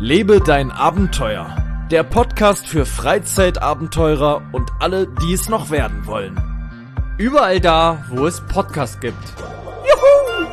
Lebe dein Abenteuer. Der Podcast für Freizeitabenteurer und alle, die es noch werden wollen. Überall da, wo es Podcasts gibt. Juhu!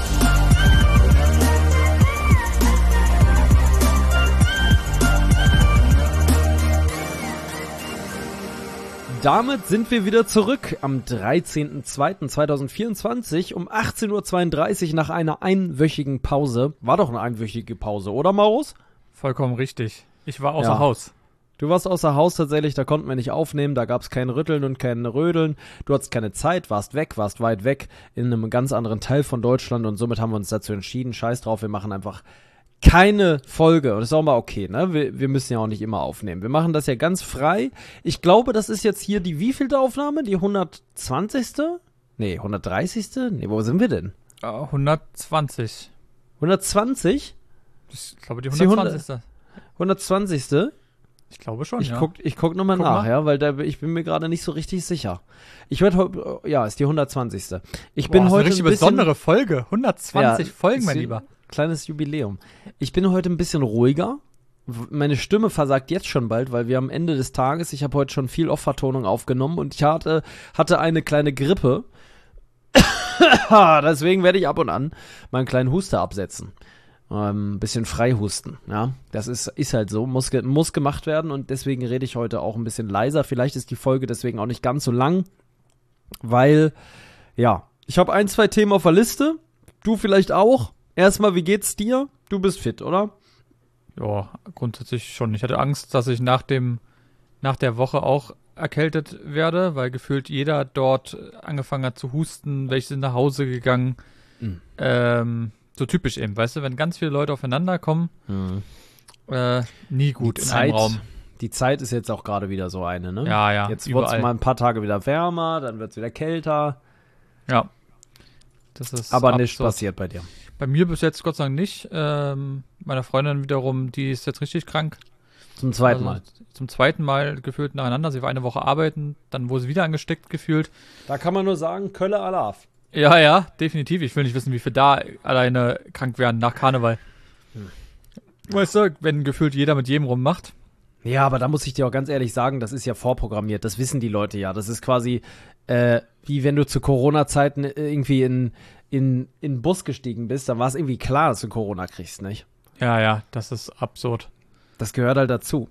Damit sind wir wieder zurück am 13.02.2024 um 18.32 Uhr nach einer einwöchigen Pause. War doch eine einwöchige Pause, oder Maurus? Vollkommen richtig. Ich war außer Haus. Du warst außer Haus tatsächlich, da konnten wir nicht aufnehmen, da gab es kein Rütteln und kein Rödeln. Du hattest keine Zeit, warst weit weg in einem ganz anderen Teil von Deutschland und somit haben wir uns dazu entschieden, scheiß drauf, wir machen einfach keine Folge. Und das ist auch mal okay, ne? Wir müssen ja auch nicht immer aufnehmen. Wir machen das ja ganz frei. Ich glaube, das ist jetzt hier die wievielte Aufnahme? Die 120.? Nee, 130.? Nee, wo sind wir denn? 120. 120? Ich glaube, die 120. 120. Ich glaube schon, Ich guck nochmal nach, ja, weil ich bin mir gerade nicht so richtig sicher. Ich werde ja, ist die 120. Ich bin heute eine richtig besondere Folge. 120 Folgen, mein Lieber. Kleines Jubiläum. Ich bin heute ein bisschen ruhiger. Meine Stimme versagt jetzt schon bald, weil wir am Ende des Tages, ich habe heute schon viel Off-Vertonung aufgenommen und ich hatte eine kleine Grippe. Deswegen werde ich ab und an mal einen kleinen Huster absetzen. Ein bisschen Freihusten, ja. Das ist halt so, muss gemacht werden und deswegen rede ich heute auch ein bisschen leiser. Vielleicht ist die Folge deswegen auch nicht ganz so lang, weil, ja, ich habe 1, 2 Themen auf der Liste. Du vielleicht auch. Erstmal, wie geht's dir? Du bist fit, oder? Ja, grundsätzlich schon. Ich hatte Angst, dass ich nach der Woche auch erkältet werde, weil gefühlt jeder dort angefangen hat zu husten, welche sind nach Hause gegangen. So typisch eben, weißt du, wenn ganz viele Leute aufeinander kommen, nie gut in einem Raum. Die Zeit ist jetzt auch gerade wieder so eine, ne? Ja. Jetzt wird es mal ein paar Tage wieder wärmer, dann wird es wieder kälter. Ja. Das ist aber nichts passiert bei dir. Bei mir bis jetzt Gott sei Dank nicht. Meine Freundin wiederum, die ist jetzt richtig krank. Zum zweiten Mal. Zum zweiten Mal gefühlt nacheinander. Sie war eine Woche arbeiten, dann wurde sie wieder angesteckt gefühlt. Da kann man nur sagen, Kölle Alaf. Ja, definitiv. Ich will nicht wissen, wie viele da alleine krank werden nach Karneval. Weißt du, wenn gefühlt jeder mit jedem rummacht. Ja, aber da muss ich dir auch ganz ehrlich sagen, das ist ja vorprogrammiert. Das wissen die Leute ja. Das ist quasi wie wenn du zu Corona-Zeiten irgendwie in den Bus gestiegen bist. Da war es irgendwie klar, dass du Corona kriegst, nicht? Ja, das ist absurd. Das gehört halt dazu.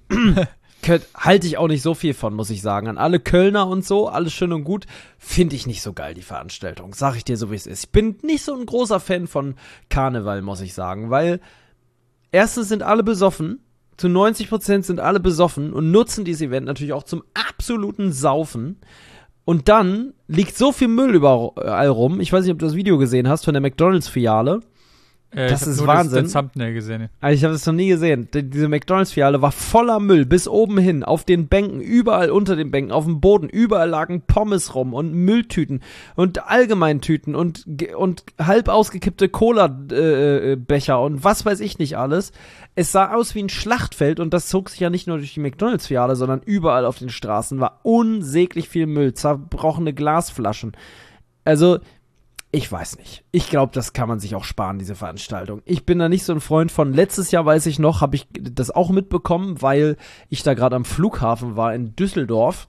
Halte ich auch nicht so viel von, muss ich sagen. An alle Kölner und so, alles schön und gut, finde ich nicht so geil, die Veranstaltung. Sag ich dir so, wie es ist. Ich bin nicht so ein großer Fan von Karneval, muss ich sagen, weil erstens sind alle besoffen, zu 90% sind alle besoffen und nutzen dieses Event natürlich auch zum absoluten Saufen. Und dann liegt so viel Müll überall rum. Ich weiß nicht, ob du das Video gesehen hast von der McDonald's-Filiale. Das ist Wahnsinn. Ich habe den Thumbnail gesehen. Also ich habe es noch nie gesehen. Diese McDonald's-Filiale war voller Müll, bis oben hin, auf den Bänken, überall unter den Bänken, auf dem Boden, überall lagen Pommes rum und Mülltüten und Allgemeintüten und halb ausgekippte Cola-Becher und was weiß ich nicht alles. Es sah aus wie ein Schlachtfeld und das zog sich ja nicht nur durch die McDonald's-Filiale, sondern überall auf den Straßen war unsäglich viel Müll, zerbrochene Glasflaschen. Also ich weiß nicht. Ich glaube, das kann man sich auch sparen, diese Veranstaltung. Ich bin da nicht so ein Freund von. Letztes Jahr, weiß ich noch, habe ich das auch mitbekommen, weil ich da gerade am Flughafen war in Düsseldorf.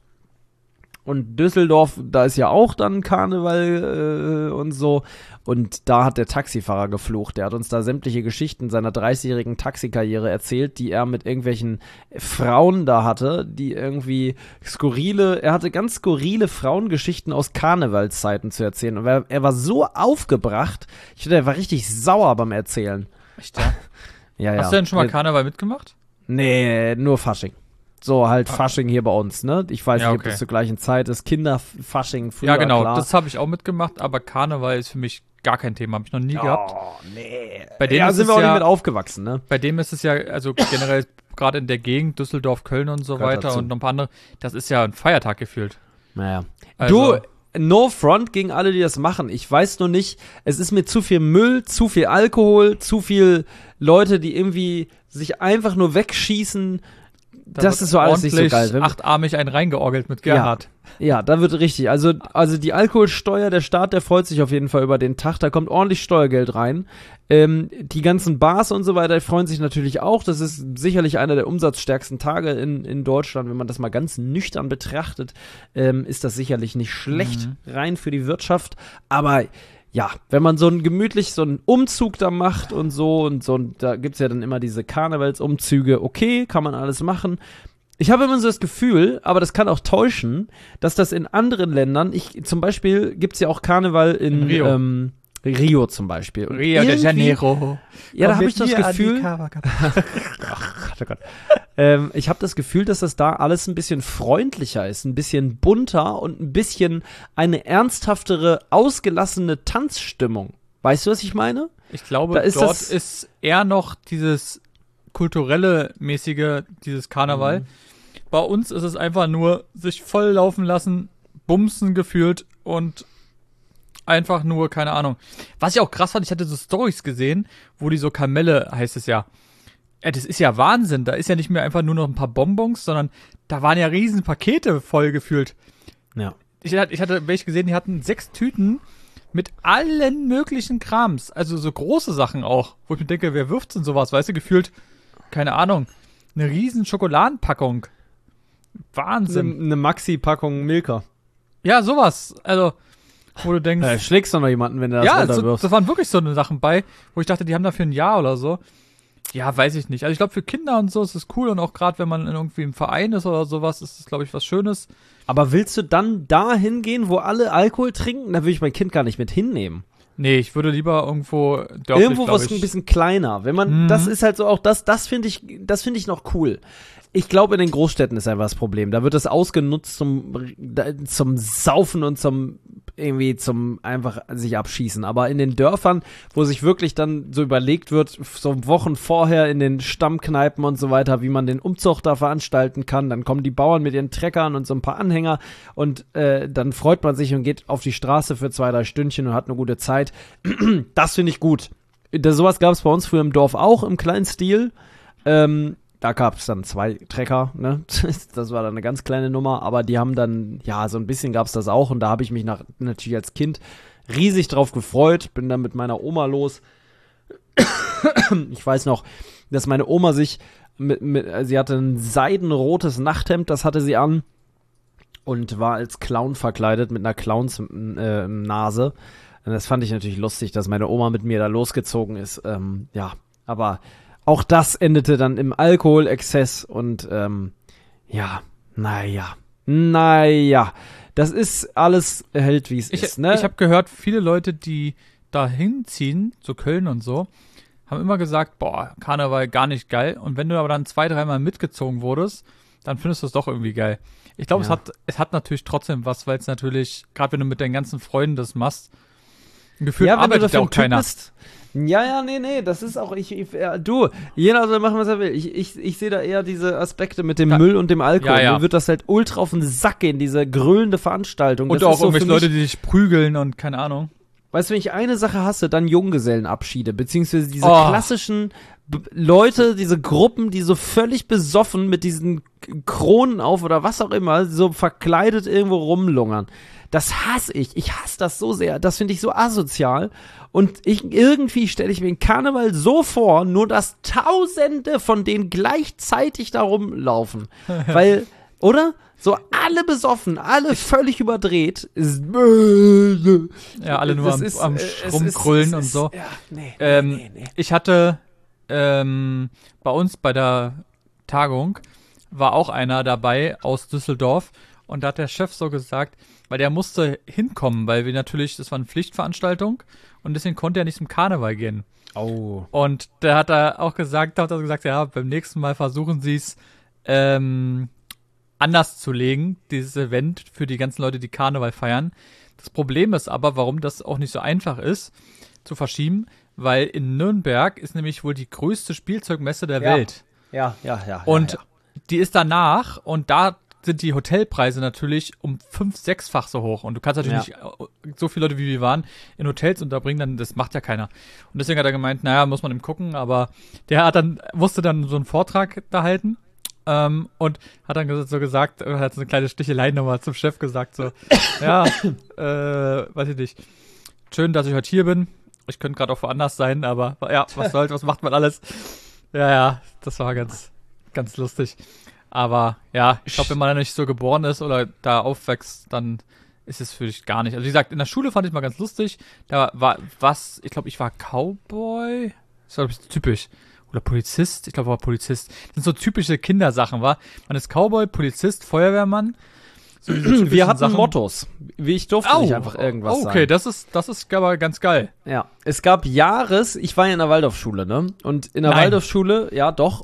Und Düsseldorf, da ist ja auch dann Karneval und so. Und da hat der Taxifahrer geflucht. Der hat uns da sämtliche Geschichten seiner 30-jährigen Taxikarriere erzählt, die er mit irgendwelchen Frauen da hatte, die irgendwie er hatte ganz skurrile Frauengeschichten aus Karnevalszeiten zu erzählen. Und er war so aufgebracht, ich finde, er war richtig sauer beim Erzählen. Echt, ja? Ja. Hast du denn schon mal Karneval mitgemacht? Nee, nur Fasching. So halt Fasching hier bei uns, ne? Ich weiß nicht, ob das zur gleichen Zeit ist. Kinderfasching früher, ja, genau, klar. Das habe ich auch mitgemacht, aber Karneval ist für mich gar kein Thema. Habe ich noch nie gehabt. Oh, nee. Bei dem sind wir auch nicht mit aufgewachsen, ne? Bei dem ist es ja, also generell gerade in der Gegend, Düsseldorf, Köln und so weiter dazu. Und noch ein paar andere, das ist ja ein Feiertag gefühlt. Naja. Also, no front gegen alle, die das machen. Ich weiß nur nicht, es ist mir zu viel Müll, zu viel Alkohol, zu viel Leute, die irgendwie sich einfach nur wegschießen, das ist so alles nicht so geil. Achtarmig einen reingeorgelt mit Gerhard. Ja, da wird richtig. Also die Alkoholsteuer, der Staat, der freut sich auf jeden Fall über den Tag. Da kommt ordentlich Steuergeld rein. Die ganzen Bars und so weiter freuen sich natürlich auch. Das ist sicherlich einer der umsatzstärksten Tage in Deutschland. Wenn man das mal ganz nüchtern betrachtet, ist das sicherlich nicht schlecht rein für die Wirtschaft. Aber ja, wenn man so einen Umzug da macht und da gibt's ja dann immer diese Karnevalsumzüge, okay, kann man alles machen. Ich habe immer so das Gefühl, aber das kann auch täuschen, dass das in anderen Ländern, zum Beispiel gibt's ja auch Karneval in Rio zum Beispiel. Und Rio de Janeiro. Ja, da habe ich das Gefühl. Oh Gott. Ich habe das Gefühl, dass das da alles ein bisschen freundlicher ist, ein bisschen bunter und ein bisschen eine ernsthaftere, ausgelassene Tanzstimmung. Weißt du, was ich meine? Ich glaube, dort ist eher noch dieses kulturelle mäßige, dieses Karneval. Bei uns ist es einfach nur sich voll laufen lassen, bumsen gefühlt und einfach nur, keine Ahnung. Was ich auch krass fand, ich hatte so Storys gesehen, wo die so Kamelle, heißt es ja. Das ist ja Wahnsinn. Da ist ja nicht mehr einfach nur noch ein paar Bonbons, sondern da waren ja riesen Pakete voll gefühlt. Ja. Ich hatte welche gesehen, die hatten 6 Tüten mit allen möglichen Krams. Also so große Sachen auch. Wo ich mir denke, wer wirft denn sowas? Weißt du, gefühlt, keine Ahnung, eine riesen Schokoladenpackung. Wahnsinn. Eine Maxi-Packung Milka. Ja, sowas. Also, wo du denkst. Schlägst du noch jemanden, wenn du das runterwirfst? Ja, das waren wirklich so eine Sachen bei, wo ich dachte, die haben dafür ein Jahr oder so. Ja, weiß ich nicht. Also ich glaube, für Kinder und so ist es cool und auch gerade, wenn man irgendwie im Verein ist oder sowas, ist es, glaube ich, was Schönes. Aber willst du dann da hingehen, wo alle Alkohol trinken? Da würde ich mein Kind gar nicht mit hinnehmen. Nee, ich würde lieber irgendwo dörflich, irgendwo was ein bisschen kleiner. Wenn man, das ist halt so auch das finde ich noch cool. Ich glaube, in den Großstädten ist einfach das Problem. Da wird das ausgenutzt zum Saufen und zum einfach sich abschießen. Aber in den Dörfern, wo sich wirklich dann so überlegt wird, so Wochen vorher in den Stammkneipen und so weiter, wie man den Umzug da veranstalten kann, dann kommen die Bauern mit ihren Treckern und so ein paar Anhänger und dann freut man sich und geht auf die Straße für 2-3 Stündchen und hat eine gute Zeit. Das finde ich gut. Sowas gab es bei uns früher im Dorf auch im kleinen Stil. Da gab es dann 2 Trecker, ne? Das war dann eine ganz kleine Nummer, aber die haben dann, ja, so ein bisschen gab es das auch und da habe ich mich natürlich als Kind riesig drauf gefreut, bin dann mit meiner Oma los. Ich weiß noch, dass meine Oma sich sie hatte ein seidenrotes Nachthemd, das hatte sie an und war als Clown verkleidet mit einer Clownsnase. Und das fand ich natürlich lustig, dass meine Oma mit mir da losgezogen ist. Ja, aber auch das endete dann im Alkoholexzess und naja, das ist alles hält, wie es ist, ne? Ich habe gehört, viele Leute, die da hinziehen, zu Köln und so, haben immer gesagt, boah, Karneval gar nicht geil. Und wenn du aber dann 2-3 Mal mitgezogen wurdest, dann findest du es doch irgendwie geil. Ich glaube, es hat natürlich trotzdem was, weil es natürlich, gerade wenn du mit deinen ganzen Freunden das machst, ein Gefühl arbeitet ja auch keiner. Bist, nee, das ist auch, jeder soll machen, was er will. Ich sehe da eher diese Aspekte mit dem Müll und dem Alkohol. Ja. Mir wird das halt ultra auf den Sack gehen, diese grüllende Veranstaltung. Und das auch ist so irgendwelche Leute, die sich prügeln und keine Ahnung. Weißt du, wenn ich eine Sache hasse, dann Junggesellenabschiede, beziehungsweise diese klassischen Leute, diese Gruppen, die so völlig besoffen mit diesen Kronen auf oder was auch immer, so verkleidet irgendwo rumlungern. Das hasse ich. Ich hasse das so sehr. Das finde ich so asozial. Und irgendwie stelle ich mir den Karneval so vor, nur dass Tausende von denen gleichzeitig da rumlaufen. Weil, oder? So alle besoffen, alle völlig überdreht. Ja, alle nur am Rumgrüllen und so. Ja, nee. Ich hatte bei uns bei der Tagung war auch einer dabei aus Düsseldorf und da hat der Chef so gesagt, weil der musste hinkommen, weil wir natürlich, das war eine Pflichtveranstaltung und deswegen konnte er nicht zum Karneval gehen. Oh. Und der hat da auch gesagt, ja, beim nächsten Mal versuchen sie es anders zu legen, dieses Event für die ganzen Leute, die Karneval feiern. Das Problem ist aber, warum das auch nicht so einfach ist, zu verschieben, weil in Nürnberg ist nämlich wohl die größte Spielzeugmesse der Welt. Ja. Und die ist danach und da sind die Hotelpreise natürlich um 5-6-fach so hoch. Und du kannst natürlich nicht so viele Leute, wie wir waren, in Hotels unterbringen, dann das macht ja keiner. Und deswegen hat er gemeint, naja, muss man eben gucken, aber der musste dann so einen Vortrag da halten. Und hat dann so gesagt, hat so eine kleine Stichelei nochmal zum Chef gesagt, so, ja, weiß ich nicht, schön, dass ich heute hier bin. Ich könnte gerade auch woanders sein, aber ja, was soll's, was macht man alles? Ja, das war ganz, ganz lustig. Aber ja, ich glaube, wenn man da nicht so geboren ist oder da aufwächst, dann ist es für dich gar nicht. Also wie gesagt, in der Schule fand ich mal ganz lustig. Da war ich glaube, ich war Cowboy. Das war, glaube ich, typisch. Oder Polizist. Ich glaube, war Polizist. Das sind so typische Kindersachen, war. Man ist Cowboy, Polizist, Feuerwehrmann. So wir hatten Sachen. Mottos. Wie ich durfte nicht einfach irgendwas sagen. Okay, das ist aber ganz geil. Ja, es gab ich war ja in der Waldorfschule, ne? Und in der Waldorfschule, ja doch,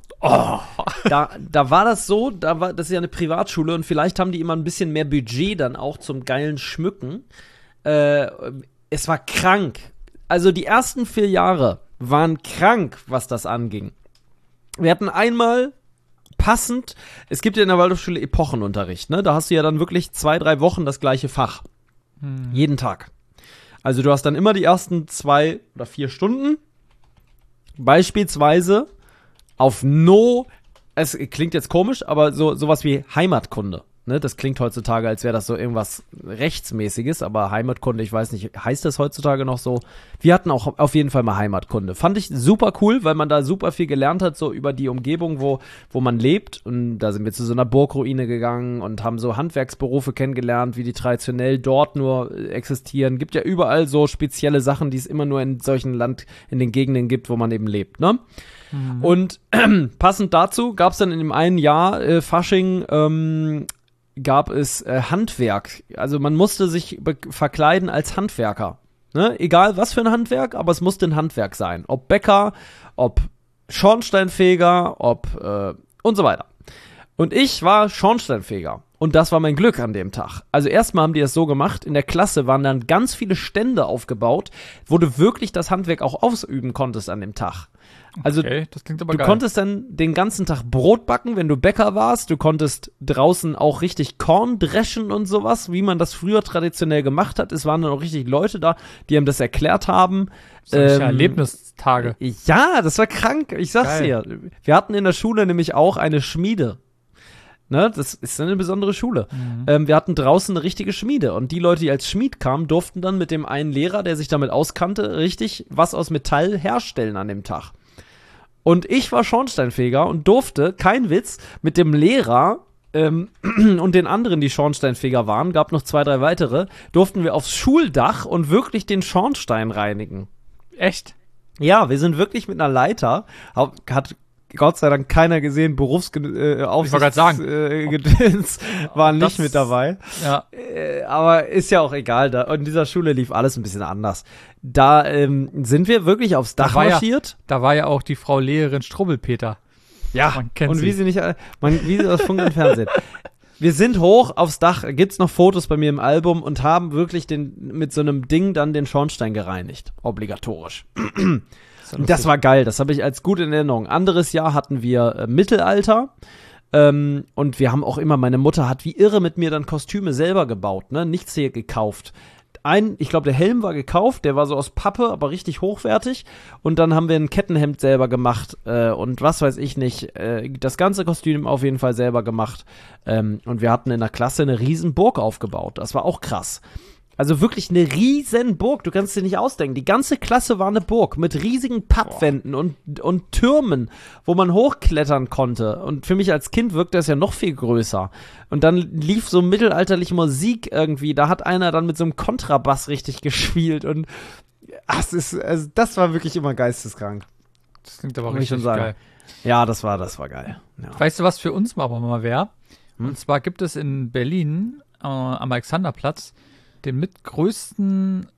da war das so, das ist ja eine Privatschule und vielleicht haben die immer ein bisschen mehr Budget dann auch zum geilen Schmücken. Es war krank. Also die ersten 4 Jahre waren krank, was das anging. Wir hatten einmal passend, es gibt ja in der Waldorfschule Epochenunterricht, ne? Da hast du ja dann wirklich 2-3 Wochen das gleiche Fach. Jeden Tag. Also du hast dann immer die ersten 2 oder 4 Stunden beispielsweise auf es klingt jetzt komisch, aber sowas wie Heimatkunde. Ne, das klingt heutzutage, als wäre das so irgendwas Rechtsmäßiges, aber Heimatkunde, ich weiß nicht, heißt das heutzutage noch so? Wir hatten auch auf jeden Fall mal Heimatkunde. Fand ich super cool, weil man da super viel gelernt hat, so über die Umgebung, wo man lebt. Und da sind wir zu so einer Burgruine gegangen und haben so Handwerksberufe kennengelernt, wie die traditionell dort nur existieren. Gibt ja überall so spezielle Sachen, die es immer nur in solchen in den Gegenden gibt, wo man eben lebt, ne? Mhm. Und passend dazu gab es dann in dem einen Jahr Fasching gab es Handwerk. Also man musste sich verkleiden als Handwerker. Ne? Egal was für ein Handwerk, aber es musste ein Handwerk sein. Ob Bäcker, ob Schornsteinfeger, und so weiter. Und ich war Schornsteinfeger. Und das war mein Glück an dem Tag. Also erstmal haben die das so gemacht, in der Klasse waren dann ganz viele Stände aufgebaut, wo du wirklich das Handwerk auch ausüben konntest an dem Tag. Also okay, das klingt aber du geil. Konntest dann den ganzen Tag Brot backen, wenn du Bäcker warst. Du konntest draußen auch richtig Korn dreschen und sowas, wie man das früher traditionell gemacht hat. Es waren dann auch richtig Leute da, die einem das erklärt haben. Solche Erlebnistage. Ja, das war krank. Ich sag's dir. Wir hatten in der Schule nämlich auch eine Schmiede. Ne, das ist eine besondere Schule. Wir hatten draußen eine richtige Schmiede und die Leute, die als Schmied kamen, durften dann mit dem einen Lehrer, der sich damit auskannte, richtig was aus Metall herstellen an dem Tag. Und ich war Schornsteinfeger und durfte, kein Witz, mit dem Lehrer und den anderen, die Schornsteinfeger waren, gab noch 2-3 weitere, durften wir aufs Schuldach und wirklich den Schornstein reinigen. Echt? Ja, wir sind wirklich mit einer Leiter, hat Gott sei Dank keiner gesehen, Berufsaufsichtsgedöns waren nicht mit dabei. Ja. Aber ist ja auch egal. Und in dieser Schule lief alles ein bisschen anders. Da sind wir wirklich aufs Dach marschiert. Da war ja auch die Frau Lehrerin Strubbelpeter. Ja, man kennt und wie sie nicht, wie sie aus Funk und Fernsehen. Wir sind hoch aufs Dach, gibt's noch Fotos bei mir im Album und haben wirklich mit so einem Ding dann den Schornstein gereinigt. Obligatorisch. Das war geil, das habe ich als gut in Erinnerung. Anderes Jahr hatten wir Mittelalter und wir haben auch immer, meine Mutter hat wie irre mit mir dann Kostüme selber gebaut, ne? Nichts hier gekauft. Ich glaube, der Helm war gekauft, der war so aus Pappe, aber richtig hochwertig. Und dann haben wir ein Kettenhemd selber gemacht und was weiß ich nicht. Das ganze Kostüm auf jeden Fall selber gemacht. Und wir hatten in der Klasse eine riesen Burg aufgebaut. Das war auch krass. Also wirklich eine riesen Burg, du kannst dir nicht ausdenken. Die ganze Klasse war eine Burg mit riesigen Pappwänden und Türmen, wo man hochklettern konnte. Und für mich als Kind wirkte das ja noch viel größer. Und dann lief so mittelalterliche Musik irgendwie. Da hat einer dann mit so einem Kontrabass richtig gespielt. Und das war wirklich immer geisteskrank. Das klingt aber richtig geil. Ja, das war geil. Ja. Weißt du, was für uns mal wäre? Und zwar gibt es in Berlin am Alexanderplatz den mitgrößten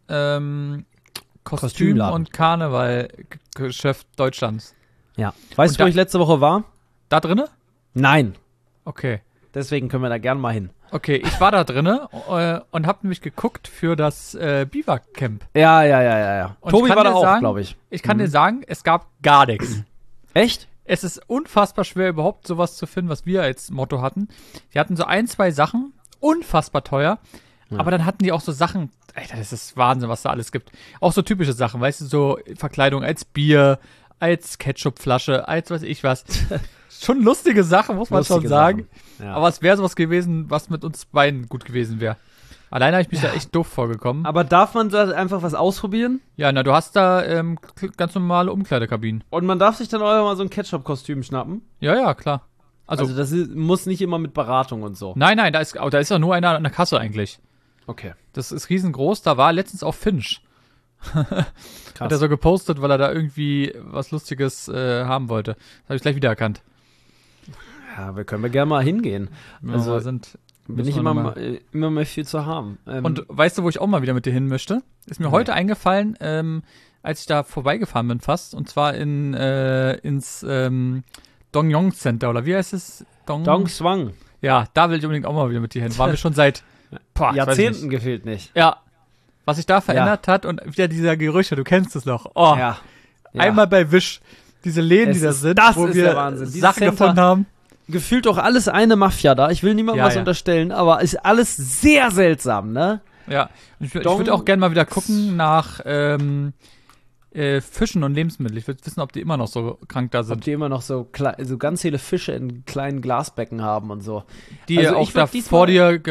Kostüm- und Karnevalgeschäft Deutschlands. Ja. Weißt du, wo ich letzte Woche war? Da drinne? Nein. Okay. Deswegen können wir da gern mal hin. Okay, ich war da drinne und hab nämlich geguckt für das Biwak-Camp. Ja. Und Tobi war da auch, glaube ich. Ich kann dir sagen, es gab gar nichts. Echt? Es ist unfassbar schwer, überhaupt sowas zu finden, was wir als Motto hatten. Wir hatten so 1-2 Sachen, unfassbar teuer. Ja. Aber dann hatten die auch so Sachen, Alter, das ist Wahnsinn, was da alles gibt. Auch so typische Sachen, weißt du, so Verkleidung als Bier, als Ketchupflasche, als weiß ich was. schon lustige Sache, muss man schon sagen. Ja. Aber es wäre sowas gewesen, was mit uns beiden gut gewesen wäre. Alleine habe ich mich da echt doof vorgekommen. Aber darf man da einfach was ausprobieren? Ja, du hast da ganz normale Umkleidekabinen. Und man darf sich dann auch mal so ein Ketchup-Kostüm schnappen? Ja, klar. Also das muss nicht immer mit Beratung und so. Nein, da ist ja nur einer an der Kasse eigentlich. Okay. Das ist riesengroß, da war letztens auch Finch. Krass. Hat er so gepostet, weil er da irgendwie was Lustiges haben wollte. Das habe ich gleich wiedererkannt. Ja, können wir gerne mal hingehen. Also bin ich immer mal viel zu haben. Und weißt du, wo ich auch mal wieder mit dir hin möchte? Ist mir heute eingefallen, als ich da vorbeigefahren bin fast. Und zwar ins Dongyong Center, oder wie heißt es? Dongswang. Ja, da will ich unbedingt auch mal wieder mit dir hin. Waren wir schon seit Jahrzehnten gefehlt nicht. Ja. Was sich da verändert hat und wieder dieser Gerüche, du kennst es noch. Oh, ja. Einmal bei Wish, diese Läden, die da sind, wo wir Sachen gefunden haben. Gefühlt doch alles eine Mafia da. Ich will niemandem was unterstellen, aber ist alles sehr seltsam, ne? Ja, ich würde auch gerne mal wieder gucken nach Fischen und Lebensmitteln. Ich würde wissen, ob die immer noch so krank da sind. Ob die immer noch so ganz viele Fische in kleinen Glasbecken haben und so. Die also auch da vor dir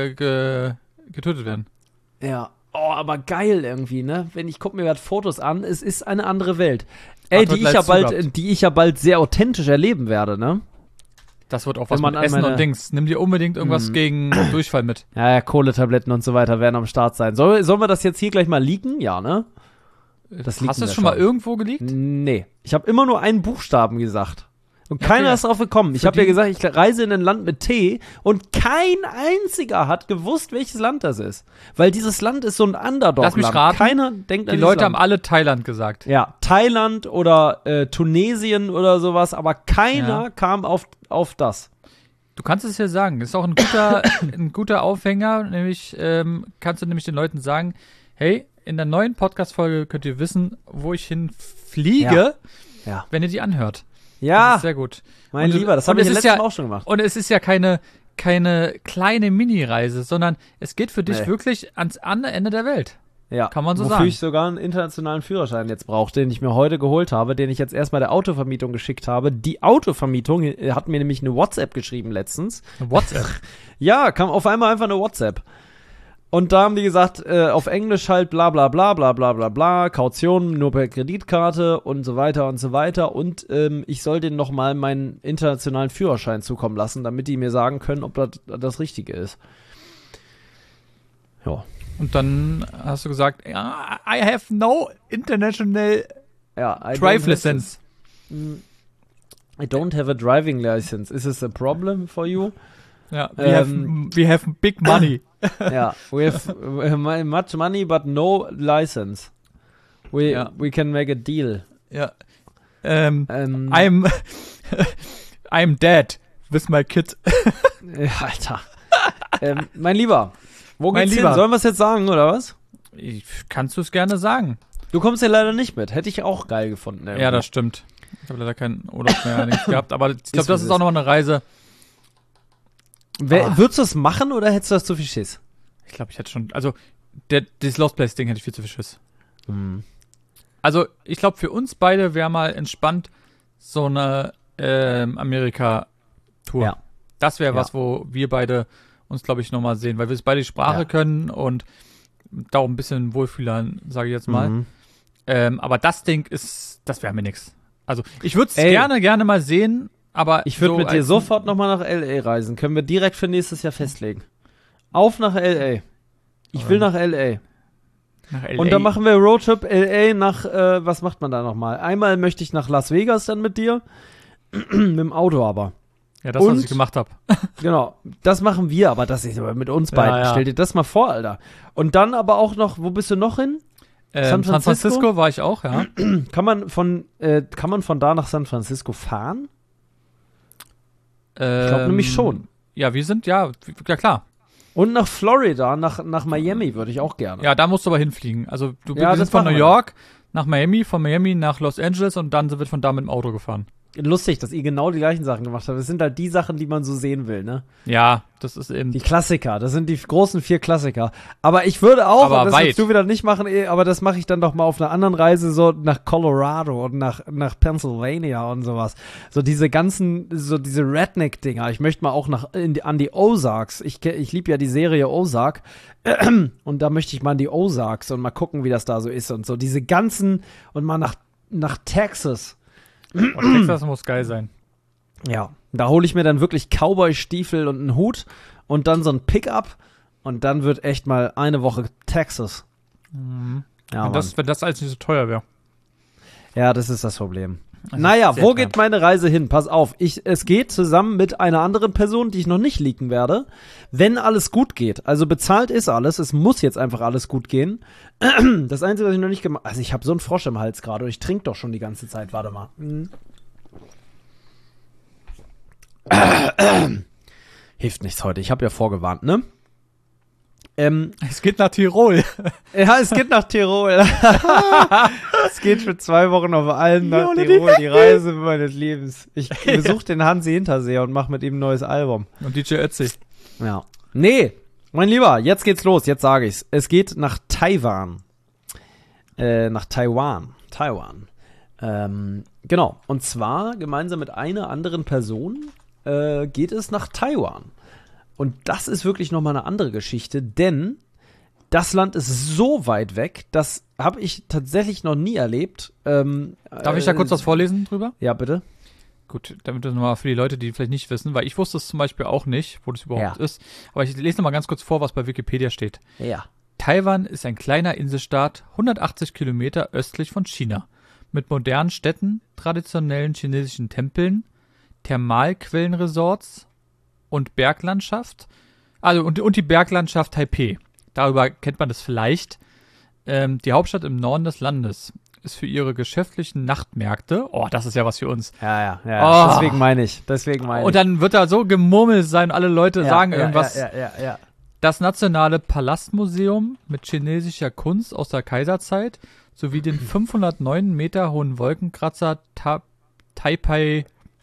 getötet werden. Ja. Oh, aber geil irgendwie, ne? Ich gucke mir gerade Fotos an, es ist eine andere Welt. Ey, die ich ja bald sehr authentisch erleben werde, ne? Das wird auch was mit Essen und Dings. Nimm dir unbedingt irgendwas gegen Durchfall mit. Ja, Kohletabletten und so weiter werden am Start sein. Sollen wir das jetzt hier gleich mal leaken? Ja, ne? Hast du es schon mal irgendwo geleakt? Nee. Ich habe immer nur einen Buchstaben gesagt. Und keiner ist drauf gekommen. Ich habe ja gesagt, ich reise in ein Land mit T und kein einziger hat gewusst, welches Land das ist. Weil dieses Land ist so ein Underdog-Land. Lass mich raten. Keiner denkt an die Leute haben alle Thailand gesagt. Ja, Thailand oder Tunesien oder sowas, aber keiner kam auf das. Du kannst es ja sagen. Das ist auch ein guter Aufhänger. Nämlich kannst du nämlich den Leuten sagen, hey, in der neuen Podcast-Folge könnt ihr wissen, wo ich hinfliege, wenn ihr die anhört. Ja, das ist sehr gut. Mein Lieber, das habe ich letztes Mal auch schon gemacht. Und es ist ja keine kleine Mini-Reise, sondern es geht für dich wirklich ans andere Ende der Welt. Ja, kann man so wofür sagen. Ich sogar einen internationalen Führerschein jetzt brauche, den ich mir heute geholt habe, den ich jetzt erstmal der Autovermietung geschickt habe. Die Autovermietung hat mir nämlich eine WhatsApp geschrieben letztens. Eine WhatsApp? Ja, kam auf einmal einfach eine WhatsApp. Und da haben die gesagt, auf Englisch halt bla bla bla bla bla bla bla, Kaution nur per Kreditkarte und so weiter und so weiter. Und ich soll denen nochmal meinen internationalen Führerschein zukommen lassen, damit die mir sagen können, ob das Richtige ist. Ja. Und dann hast du gesagt, I have no international drive license. I don't have a driving license. Is this a problem for you? Ja, we have big money. Ja, we have much money, but no license. We can make a deal. Ja. I'm dead with my kid. Ja, Alter. Mein Lieber, wo geht's hin? Sollen wir es jetzt sagen, oder was? Kannst du es gerne sagen. Du kommst ja leider nicht mit. Hätte ich auch geil gefunden. Irgendwie. Ja, das stimmt. Ich habe leider keinen Urlaub mehr nichts gehabt, aber ich glaube, das ist auch nochmal eine Reise. Würdest du das machen oder hättest du das zu viel Schiss? Ich glaube, ich hätte schon, also das Lost Place-Ding hätte ich viel zu viel Schiss. Also ich glaube, für uns beide wäre mal entspannt so eine Amerika-Tour. Ja. Das wäre was, wo wir beide uns, glaube ich, nochmal sehen, weil wir beide die Sprache können und da auch ein bisschen wohlfühlern, sage ich jetzt mal. Aber das Ding das wäre mir nix. Also ich würde es gerne mal sehen, aber ich würde mit dir sofort nochmal nach L.A. reisen. Können wir direkt für nächstes Jahr festlegen. Auf nach L.A. Ich will nach L.A. Und dann machen wir Roadtrip L.A. nach, was macht man da nochmal? Einmal möchte ich nach Las Vegas dann mit dir. Mit dem Auto aber. Ja, das, was ich gemacht habe. Genau, das machen wir, aber das ist aber mit uns beiden. Ja. Stell dir das mal vor, Alter. Und dann aber auch noch, wo bist du noch hin? San Francisco war ich auch, ja. Kann man von da nach San Francisco fahren? Ich glaube nämlich schon. Ja, wir sind, ja klar. Und nach Florida, nach Miami würde ich auch gerne. Ja, da musst du aber hinfliegen. Also wir sind von New York nach Miami, von Miami nach Los Angeles und dann wird von da mit dem Auto gefahren. lustig, dass ihr genau die gleichen Sachen gemacht habt. Das sind halt die Sachen, die man so sehen will, ne? Ja, das ist eben. Die Klassiker, das sind die großen 4 Klassiker. Aber ich würde auch, aber das willst du wieder nicht machen, aber das mache ich dann doch mal auf einer anderen Reise, so nach Colorado und nach Pennsylvania und sowas. So diese ganzen, so diese Redneck-Dinger. Ich möchte mal auch an die Ozarks. Ich liebe ja die Serie Ozark. Und da möchte ich mal an die Ozarks und mal gucken, wie das da so ist und so. Diese ganzen, und mal nach Texas. Und Texas muss geil sein. Ja, da hole ich mir dann wirklich Cowboy-Stiefel und einen Hut und dann so ein Pickup und dann wird echt mal eine Woche Texas. Mhm. Ja, wenn das alles nicht so teuer wäre. Ja, das ist das Problem. Also naja, wo teuer. geht meine Reise hin? Pass auf, es geht zusammen mit einer anderen Person, die ich noch nicht leaken werde, wenn alles gut geht. Also bezahlt ist alles, es muss jetzt einfach alles gut gehen. Das Einzige, was ich noch nicht gemacht habe, also ich habe so einen Frosch im Hals gerade und ich trinke doch schon die ganze Zeit, warte mal. Hilft nichts heute, ich habe ja vorgewarnt, ne? Es geht nach Tirol. Ja, es geht nach Tirol. Es geht für 2 Wochen auf allen nach Tirol, die Reise meines Lebens. Ich besuche den Hansi Hinterseher und mache mit ihm ein neues Album. Und DJ Ötzi. Ja. Nee, mein Lieber, jetzt geht's los, jetzt sage ich's. Es geht nach Taiwan. Nach Taiwan. Genau, und zwar gemeinsam mit einer anderen Person geht es nach Taiwan. Und das ist wirklich nochmal eine andere Geschichte, denn das Land ist so weit weg, das habe ich tatsächlich noch nie erlebt. Darf ich da kurz was vorlesen drüber? Ja, bitte. Gut, damit das nochmal für die Leute, die vielleicht nicht wissen, weil ich wusste es zum Beispiel auch nicht, wo das überhaupt ist. Aber ich lese nochmal ganz kurz vor, was bei Wikipedia steht. Ja. Taiwan ist ein kleiner Inselstaat, 180 Kilometer östlich von China. Mit modernen Städten, traditionellen chinesischen Tempeln, Thermalquellenresorts und Berglandschaft. Also und die Berglandschaft Taipeh. Darüber kennt man das vielleicht. Die Hauptstadt im Norden des Landes ist für ihre geschäftlichen Nachtmärkte. Oh, das ist ja was für uns. Ja. Oh. Deswegen meine ich. Und dann wird da so gemurmelt sein, alle Leute sagen irgendwas. Ja. Das Nationale Palastmuseum mit chinesischer Kunst aus der Kaiserzeit sowie den 509 Meter hohen Wolkenkratzer Taipei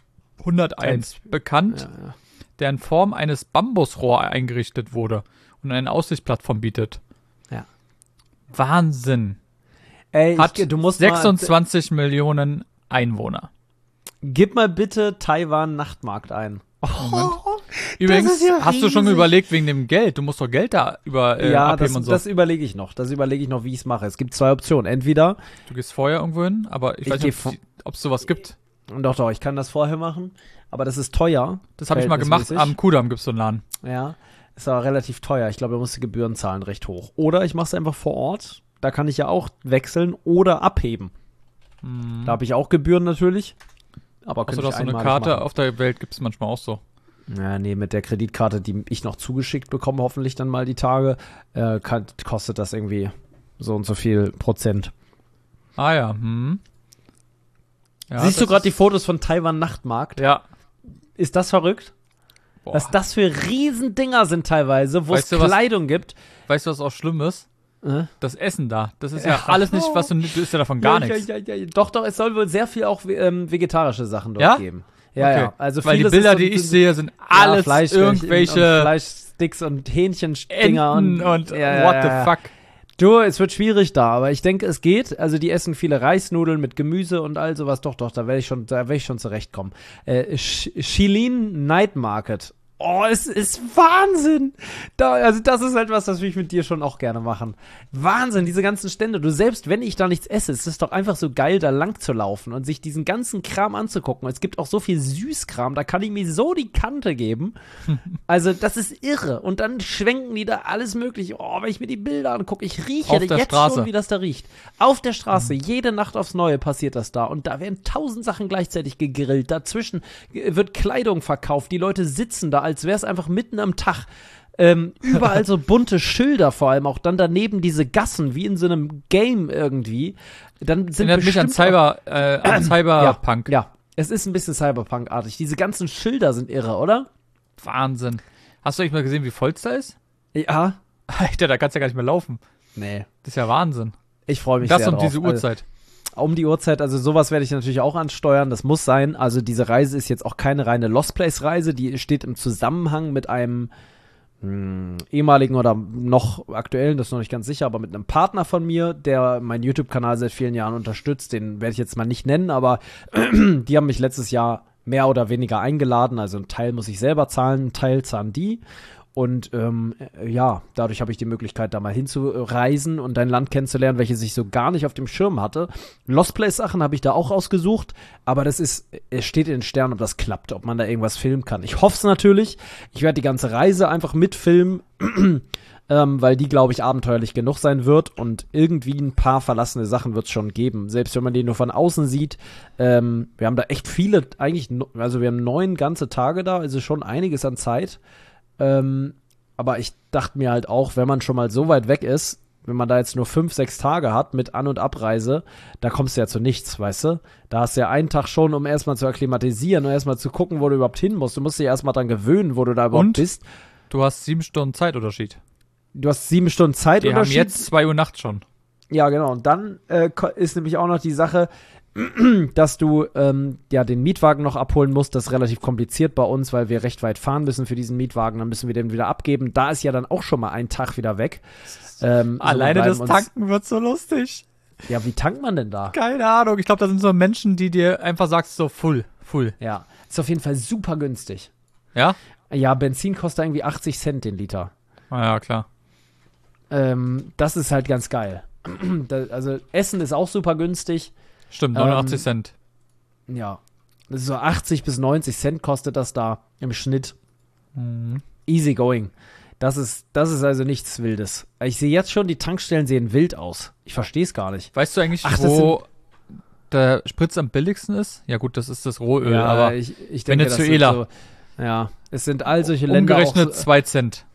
101 bekannt, der in Form eines Bambusrohr eingerichtet wurde und eine Aussichtsplattform bietet. Ja. Wahnsinn. Ey, du musst 26 Millionen Einwohner. Gib mal bitte Taiwan Nachtmarkt ein. Moment. Übrigens, hast du schon überlegt wegen dem Geld? Du musst doch Geld da abheben und so. Das überlege ich noch. Wie ich es mache. Es gibt 2 Optionen. Entweder du gehst vorher irgendwo hin, aber ich weiß nicht, ob es sowas gibt. Doch, ich kann das vorher machen. Aber das ist teuer. Das habe ich mal gemacht. Am Kudamm gibt es so einen Laden. Ja, ist aber relativ teuer. Ich glaube, da musst du Gebühren zahlen, recht hoch. Oder ich mache es einfach vor Ort. Da kann ich ja auch wechseln oder abheben. Da habe ich auch Gebühren natürlich. Aber also, dass so eine Karte machen. Auf der Welt gibt es manchmal auch so. Ja, nee, mit der Kreditkarte, die ich noch zugeschickt bekomme, hoffentlich dann mal die Tage, kostet das irgendwie so und so viel Prozent. Ah ja, ja, siehst du gerade die Fotos von Taiwan Nachtmarkt? Ja. Ist das verrückt? Boah. Was das für Riesendinger sind teilweise, wo es Kleidung gibt. Weißt du, was auch schlimm ist? Das Essen da. Das ist ja alles nicht, was du ist ja davon gar nichts. Ja. Doch, es soll wohl sehr viel auch vegetarische Sachen dort geben. Ja, okay. Ja. Also weil die Bilder, die ich sehe, sind alles Fleisch, irgendwelche Fleischsticks und Hähnchendinger und what the fuck. Du, es wird schwierig da, aber ich denke, es geht. Also die essen viele Reisnudeln mit Gemüse und all sowas. Doch, da werde ich schon zurechtkommen. Shilin Night Market. Oh, es ist Wahnsinn. Also das ist etwas, das will ich mit dir schon auch gerne machen. Wahnsinn, diese ganzen Stände. Du, selbst wenn ich da nichts esse, es ist doch einfach so geil, da lang zu laufen und sich diesen ganzen Kram anzugucken. Es gibt auch so viel Süßkram, da kann ich mir so die Kante geben. Also das ist irre. Und dann schwenken die da alles mögliche. Oh, wenn ich mir die Bilder angucke, ich rieche jetzt schon, wie das da riecht. Auf der Straße, jede Nacht aufs Neue passiert das da. Und da werden 1000 Sachen gleichzeitig gegrillt. Dazwischen wird Kleidung verkauft. Die Leute sitzen da, als wäre es einfach mitten am Tag. Überall so bunte Schilder, vor allem auch dann daneben diese Gassen, wie in so einem Game irgendwie. Dann sind erinnert mich an Cyberpunk. Ja, es ist ein bisschen Cyberpunk-artig. Diese ganzen Schilder sind irre, oder? Wahnsinn. Hast du eigentlich mal gesehen, wie voll es da ist? Ja. Alter, da kannst du ja gar nicht mehr laufen. Nee. Das ist ja Wahnsinn. Ich freue mich sehr das und drauf. diese Uhrzeit. um die Uhrzeit, also sowas werde ich natürlich auch ansteuern, das muss sein. Also diese Reise ist jetzt auch keine reine Lost Place Reise, die steht im Zusammenhang mit einem ehemaligen oder noch aktuellen, das ist noch nicht ganz sicher, aber mit einem Partner von mir, der meinen YouTube-Kanal seit vielen Jahren unterstützt, den werde ich jetzt mal nicht nennen, aber die haben mich letztes Jahr mehr oder weniger eingeladen, also ein Teil muss ich selber zahlen, ein Teil zahlen die. Und ja, dadurch habe ich die Möglichkeit, da mal hinzureisen und ein Land kennenzulernen, welches ich so gar nicht auf dem Schirm hatte. Lost Place-Sachen habe ich da auch rausgesucht, aber es steht in den Sternen, ob das klappt, ob man da irgendwas filmen kann. Ich hoffe es natürlich. Ich werde die ganze Reise einfach mitfilmen, weil die, glaube ich, abenteuerlich genug sein wird und irgendwie ein paar verlassene Sachen wird es schon geben. Selbst wenn man die nur von außen sieht. Wir haben da echt viele, eigentlich, also wir haben 9 ganze Tage da, also schon einiges an Zeit. Aber ich dachte mir halt auch, wenn man schon mal so weit weg ist, wenn man da jetzt nur 5, 6 Tage hat mit An- und Abreise, da kommst du ja zu nichts, weißt du? Da hast du ja einen Tag schon, um erstmal zu akklimatisieren und erstmal zu gucken, wo du überhaupt hin musst. Du musst dich erstmal dran gewöhnen, wo du da überhaupt bist. Du hast 7 Stunden Zeitunterschied. Du hast 7 Stunden Zeitunterschied. Wir haben jetzt 2 Uhr nachts schon. Ja, genau. Und dann ist nämlich auch noch die Sache, dass du ja den Mietwagen noch abholen musst. Das ist relativ kompliziert bei uns, weil wir recht weit fahren müssen für diesen Mietwagen. Dann müssen wir den wieder abgeben. Da ist ja dann auch schon mal ein Tag wieder weg. Alleine das Tanken wird so lustig. Ja, wie tankt man denn da? Keine Ahnung. Ich glaube, da sind so Menschen, die dir einfach sagst, so full. Ja, ist auf jeden Fall super günstig. Ja? Ja, Benzin kostet irgendwie 80 Cent den Liter. Ah ja, klar. Das ist halt ganz geil. Also Essen ist auch super günstig. Stimmt, 89 Cent. Ja, das ist so 80 bis 90 Cent kostet das da im Schnitt. Mhm. Easy going. Das ist also nichts Wildes. Ich sehe jetzt schon, die Tankstellen sehen wild aus. Ich verstehe es gar nicht. Weißt du eigentlich, wo der Spritz am billigsten ist? Ja gut, das ist das Rohöl, ja, aber ich denke, Venezuela. Das sind so, ja, es sind all solche Länder. Umgerechnet 2 Cent.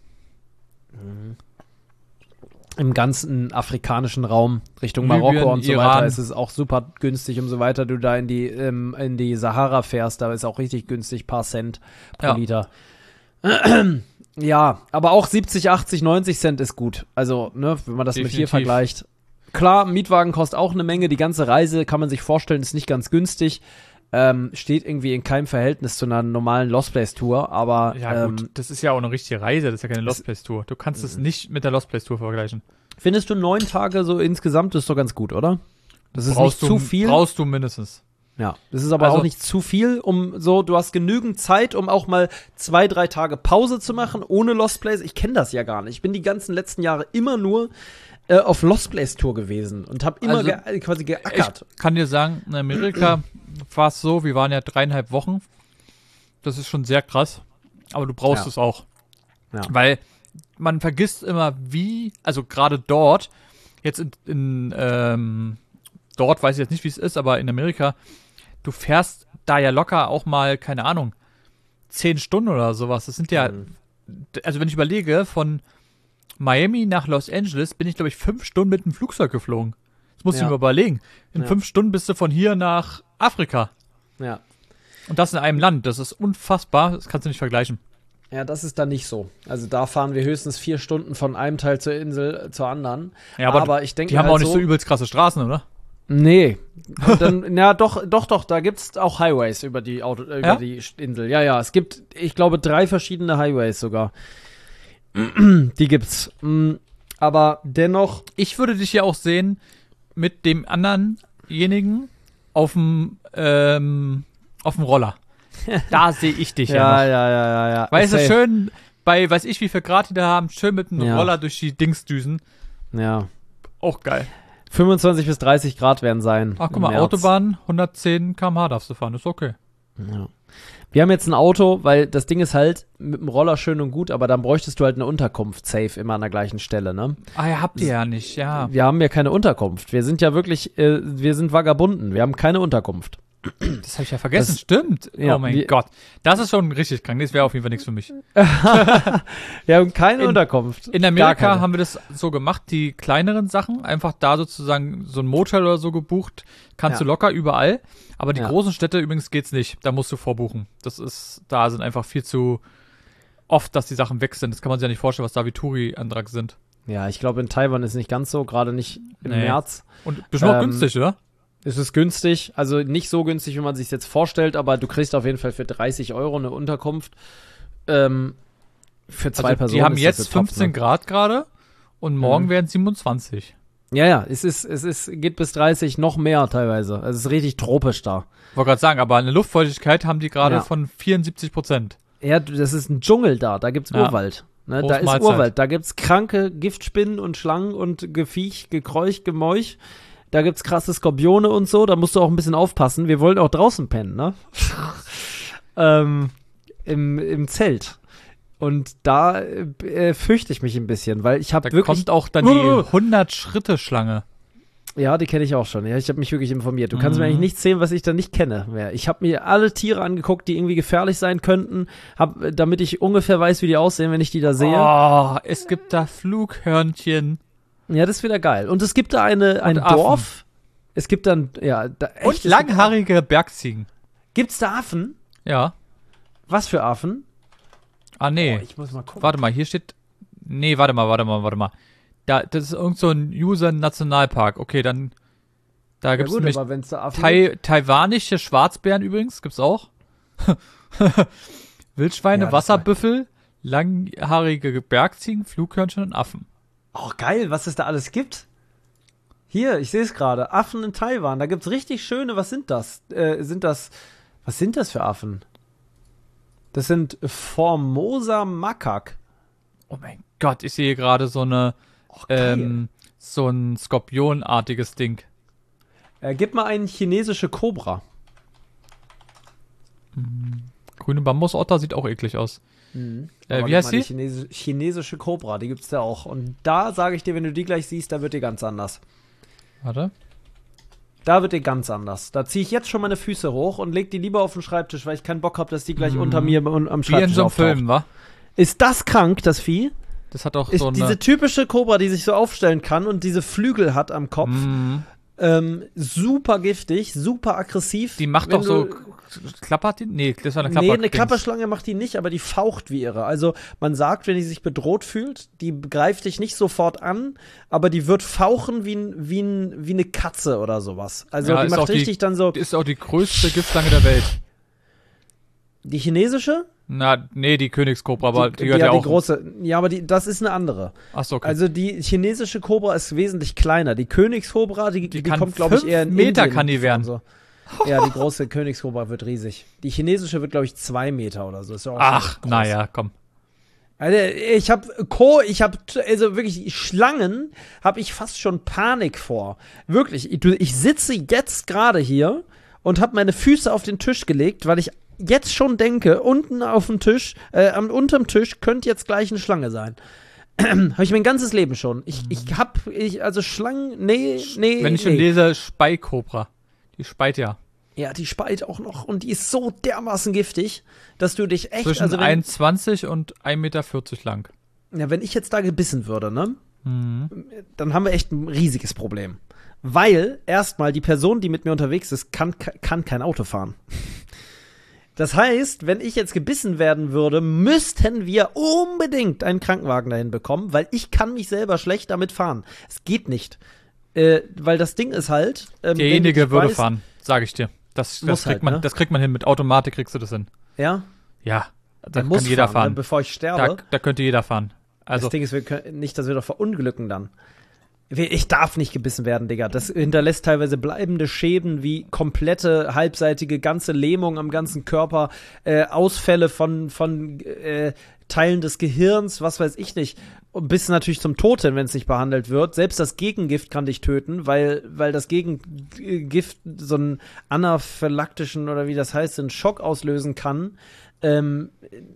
Im ganzen afrikanischen Raum, Richtung Libyen, Marokko und so Iran. weiter, ist es auch super günstig. Umso weiter du da in die Sahara fährst, da ist auch richtig günstig, paar Cent pro Liter. Ja, aber auch 70, 80, 90 Cent ist gut. Also, ne, wenn man das Definitiv. mit hier vergleicht. Klar, Mietwagen kostet auch eine Menge. Die ganze Reise, kann man sich vorstellen, ist nicht ganz günstig. Steht irgendwie in keinem Verhältnis zu einer normalen Lost Place Tour, aber Ja gut, das ist ja auch eine richtige Reise, das ist ja keine Lost Place Tour. Du kannst es nicht mit der Lost Place Tour vergleichen. Findest du 9 Tage so insgesamt ist doch ganz gut, oder? Das ist nicht zu viel. Brauchst du mindestens. Ja, das ist aber auch nicht zu viel, du hast genügend Zeit, um auch mal 2, 3 Tage Pause zu machen, ohne Lost Place. Ich kenne das ja gar nicht. Ich bin die ganzen letzten Jahre immer nur auf Lost Place Tour gewesen und habe immer quasi geackert. Ich kann dir sagen, in Amerika war es so, wir waren ja 3,5 Wochen. Das ist schon sehr krass, aber du brauchst es auch. Ja. Weil man vergisst immer, also gerade dort, jetzt dort weiß ich jetzt nicht, wie es ist, aber in Amerika, du fährst da ja locker auch mal, keine Ahnung, 10 Stunden oder sowas. Das sind ja, also wenn ich überlege, von Miami nach Los Angeles bin ich, glaube ich, 5 Stunden mit dem Flugzeug geflogen. Das muss ich mir überlegen. In 5 Stunden bist du von hier nach Afrika. Ja. Und das in einem Land. Das ist unfassbar. Das kannst du nicht vergleichen. Ja, das ist dann nicht so. Also da fahren wir höchstens 4 Stunden von einem Teil zur Insel zur anderen. Ja, aber ich denke, die haben auch nicht so übelst krasse Straßen, oder? Nee. Und dann, ja, doch, da gibt's auch Highways über die die Insel. Ja, es gibt, ich glaube, 3 verschiedene Highways sogar. Die gibt's. Aber dennoch. Ich würde dich ja auch sehen mit dem anderenjenigen auf dem Roller. Da sehe ich dich ja. Weißt du, schön bei, weiß ich, wie viel Grad die da haben, schön mit einem Roller durch die Dingsdüsen. Ja. Auch geil. 25 bis 30 Grad werden sein. Ach, guck mal, März. Autobahn, 110 km/h darfst du fahren, ist okay. Ja. Wir haben jetzt ein Auto, weil das Ding ist halt mit dem Roller schön und gut, aber dann bräuchtest du halt eine Unterkunft safe immer an der gleichen Stelle, ne? Ah ja, habt ihr ja nicht, ja. Wir haben ja keine Unterkunft. Wir sind ja wirklich, wir sind Vagabunden. Wir haben keine Unterkunft. Das habe ich ja vergessen, stimmt. Ja, oh mein Gott. Das ist schon richtig krank. Das wäre auf jeden Fall nichts für mich. Wir haben keine Unterkunft. In Amerika haben wir das so gemacht, die kleineren Sachen, einfach da sozusagen so ein Motel oder so gebucht, kannst du locker überall. Aber die großen Städte übrigens geht's nicht. Da musst du vorbuchen. Da sind einfach viel zu oft, dass die Sachen weg sind. Das kann man sich ja nicht vorstellen, was da wie Touri-Antrag sind. Ja, ich glaube, in Taiwan ist nicht ganz so, gerade nicht im März. Und bestimmt auch günstig, oder? Es ist günstig, also nicht so günstig, wie man sich jetzt vorstellt, aber du kriegst auf jeden Fall für 30 Euro eine Unterkunft. Für 2 Personen. Die haben ist jetzt das 15 Grad gerade und morgen werden 27. Ja, es geht bis 30, noch mehr teilweise. Also es ist richtig tropisch da. Wollte gerade sagen, aber eine Luftfeuchtigkeit haben die gerade von 74%. Ja, das ist ein Dschungel da gibt's Urwald. Ne? Da ist Mahlzeit. Urwald, da gibt's kranke Giftspinnen und Schlangen und Geviech, Gekräuch, Gemeuch. Da gibt's krasse Skorpione und so, da musst du auch ein bisschen aufpassen. Wir wollen auch draußen pennen, ne? Im Zelt. Und da fürchte ich mich ein bisschen, weil ich habe Da wirklich... kommt auch dann die 100-Schritte-Schlange. Ja, die kenne ich auch schon. Ja, ich habe mich wirklich informiert. Du kannst mir eigentlich nichts sehen, was ich da nicht kenne mehr. Ich habe mir alle Tiere angeguckt, die irgendwie gefährlich sein könnten, damit ich ungefähr weiß, wie die aussehen, wenn ich die da sehe. Oh, es gibt da Flughörnchen. Ja, das ist wieder geil. Und es gibt da ein Affen. Dorf. Es gibt dann, Und langhaarige Bergziegen. Gibt's da Affen? Ja. Was für Affen? Ah, nee. Ich muss mal gucken. Warte mal, hier steht... Nee, warte mal. Das ist irgend so ein User-Nationalpark. Okay, dann... Da gibt's nämlich aber wenn's da Affen gibt. taiwanische Schwarzbären übrigens, gibt's auch. Wildschweine, Ja, Wasserbüffel, langhaarige Bergziegen, Flughörnchen und Affen. Oh, geil, was es da alles gibt. Hier, ich sehe es gerade. Affen in Taiwan. Da gibt's richtig schöne, was sind das? Was sind das für Affen? Das sind Formosa Makak. Oh mein Gott, ich sehe gerade so eine, so ein Skorpionartiges Ding. Gib mal einen chinesische Kobra. Grüne Bambusotter sieht auch eklig aus. Wie heißt die? Chinesische Kobra, die gibt's da auch. Und da sage ich dir, wenn du die gleich siehst, da wird dir ganz anders. Warte. Da wird dir ganz anders. Da ziehe ich jetzt schon meine Füße hoch und leg die lieber auf den Schreibtisch, weil ich keinen Bock habe, dass die gleich unter mir am Schreibtisch Wie in so einem auftaucht. Film, wa? Ist das krank, das Vieh? Das hat auch Ist so eine... diese typische Kobra, die sich so aufstellen kann und diese Flügel hat am Kopf. Super giftig, super aggressiv. Die macht doch so... Klappert die? Nee, das war eine Klapper. Nee, eine Klapperschlange macht die nicht, aber die faucht wie irre. Also man sagt, wenn die sich bedroht fühlt, die greift dich nicht sofort an, aber die wird fauchen wie eine Katze oder sowas. Also Ja, die macht richtig dann so... Die ist auch die größte Giftschlange der Welt. Die chinesische? Na, nee, die Königskobra, aber die gehört ja ja die auch... große. Ja, aber das ist eine andere. Achso, okay. Also die chinesische Kobra ist wesentlich kleiner. Die Königskobra, die kann kommt, glaube ich, eher in 5 Meter Indien kann die werden. So. Ja, die große Königskobra wird riesig. Die chinesische wird, glaube ich, 2 Meter oder so. Ist ja auch Ach, schon groß. naja, komm. Also also wirklich Schlangen habe ich fast schon Panik vor. Wirklich, ich sitze jetzt gerade hier und habe meine Füße auf den Tisch gelegt, weil ich jetzt schon denke, unten auf dem Tisch, unterm Tisch könnte jetzt gleich eine Schlange sein. Habe ich mein ganzes Leben schon. Also Schlangen, nee. Wenn ich schon lese, Speikobra. Die speit ja. Ja, die speit auch noch und die ist so dermaßen giftig, dass du dich echt... Zwischen 1,20 und 1,40 Meter lang. Ja, wenn ich jetzt da gebissen würde, ne? Dann haben wir echt ein riesiges Problem. Weil erstmal die Person, die mit mir unterwegs ist, kann kein Auto fahren. Das heißt, wenn ich jetzt gebissen werden würde, müssten wir unbedingt einen Krankenwagen dahin bekommen, weil ich kann mich selber schlecht damit fahren. Es geht nicht. Weil das Ding ist halt... Derjenige würde fahren, sage ich dir. Das kriegt man hin. Mit Automatik kriegst du das hin. Ja? Ja, da muss kann jeder fahren. Ne, bevor ich sterbe. Da könnte jeder fahren. Also, das Ding ist, nicht, dass wir doch verunglücken dann. Ich darf nicht gebissen werden, Digga. Das hinterlässt teilweise bleibende Schäden wie komplette, halbseitige, ganze Lähmung am ganzen Körper, Ausfälle von Teilen des Gehirns, was weiß ich nicht. Und bis natürlich zum Tod hin, wenn es nicht behandelt wird. Selbst das Gegengift kann dich töten, weil das Gegengift so einen anaphylaktischen, oder wie das heißt, einen Schock auslösen kann.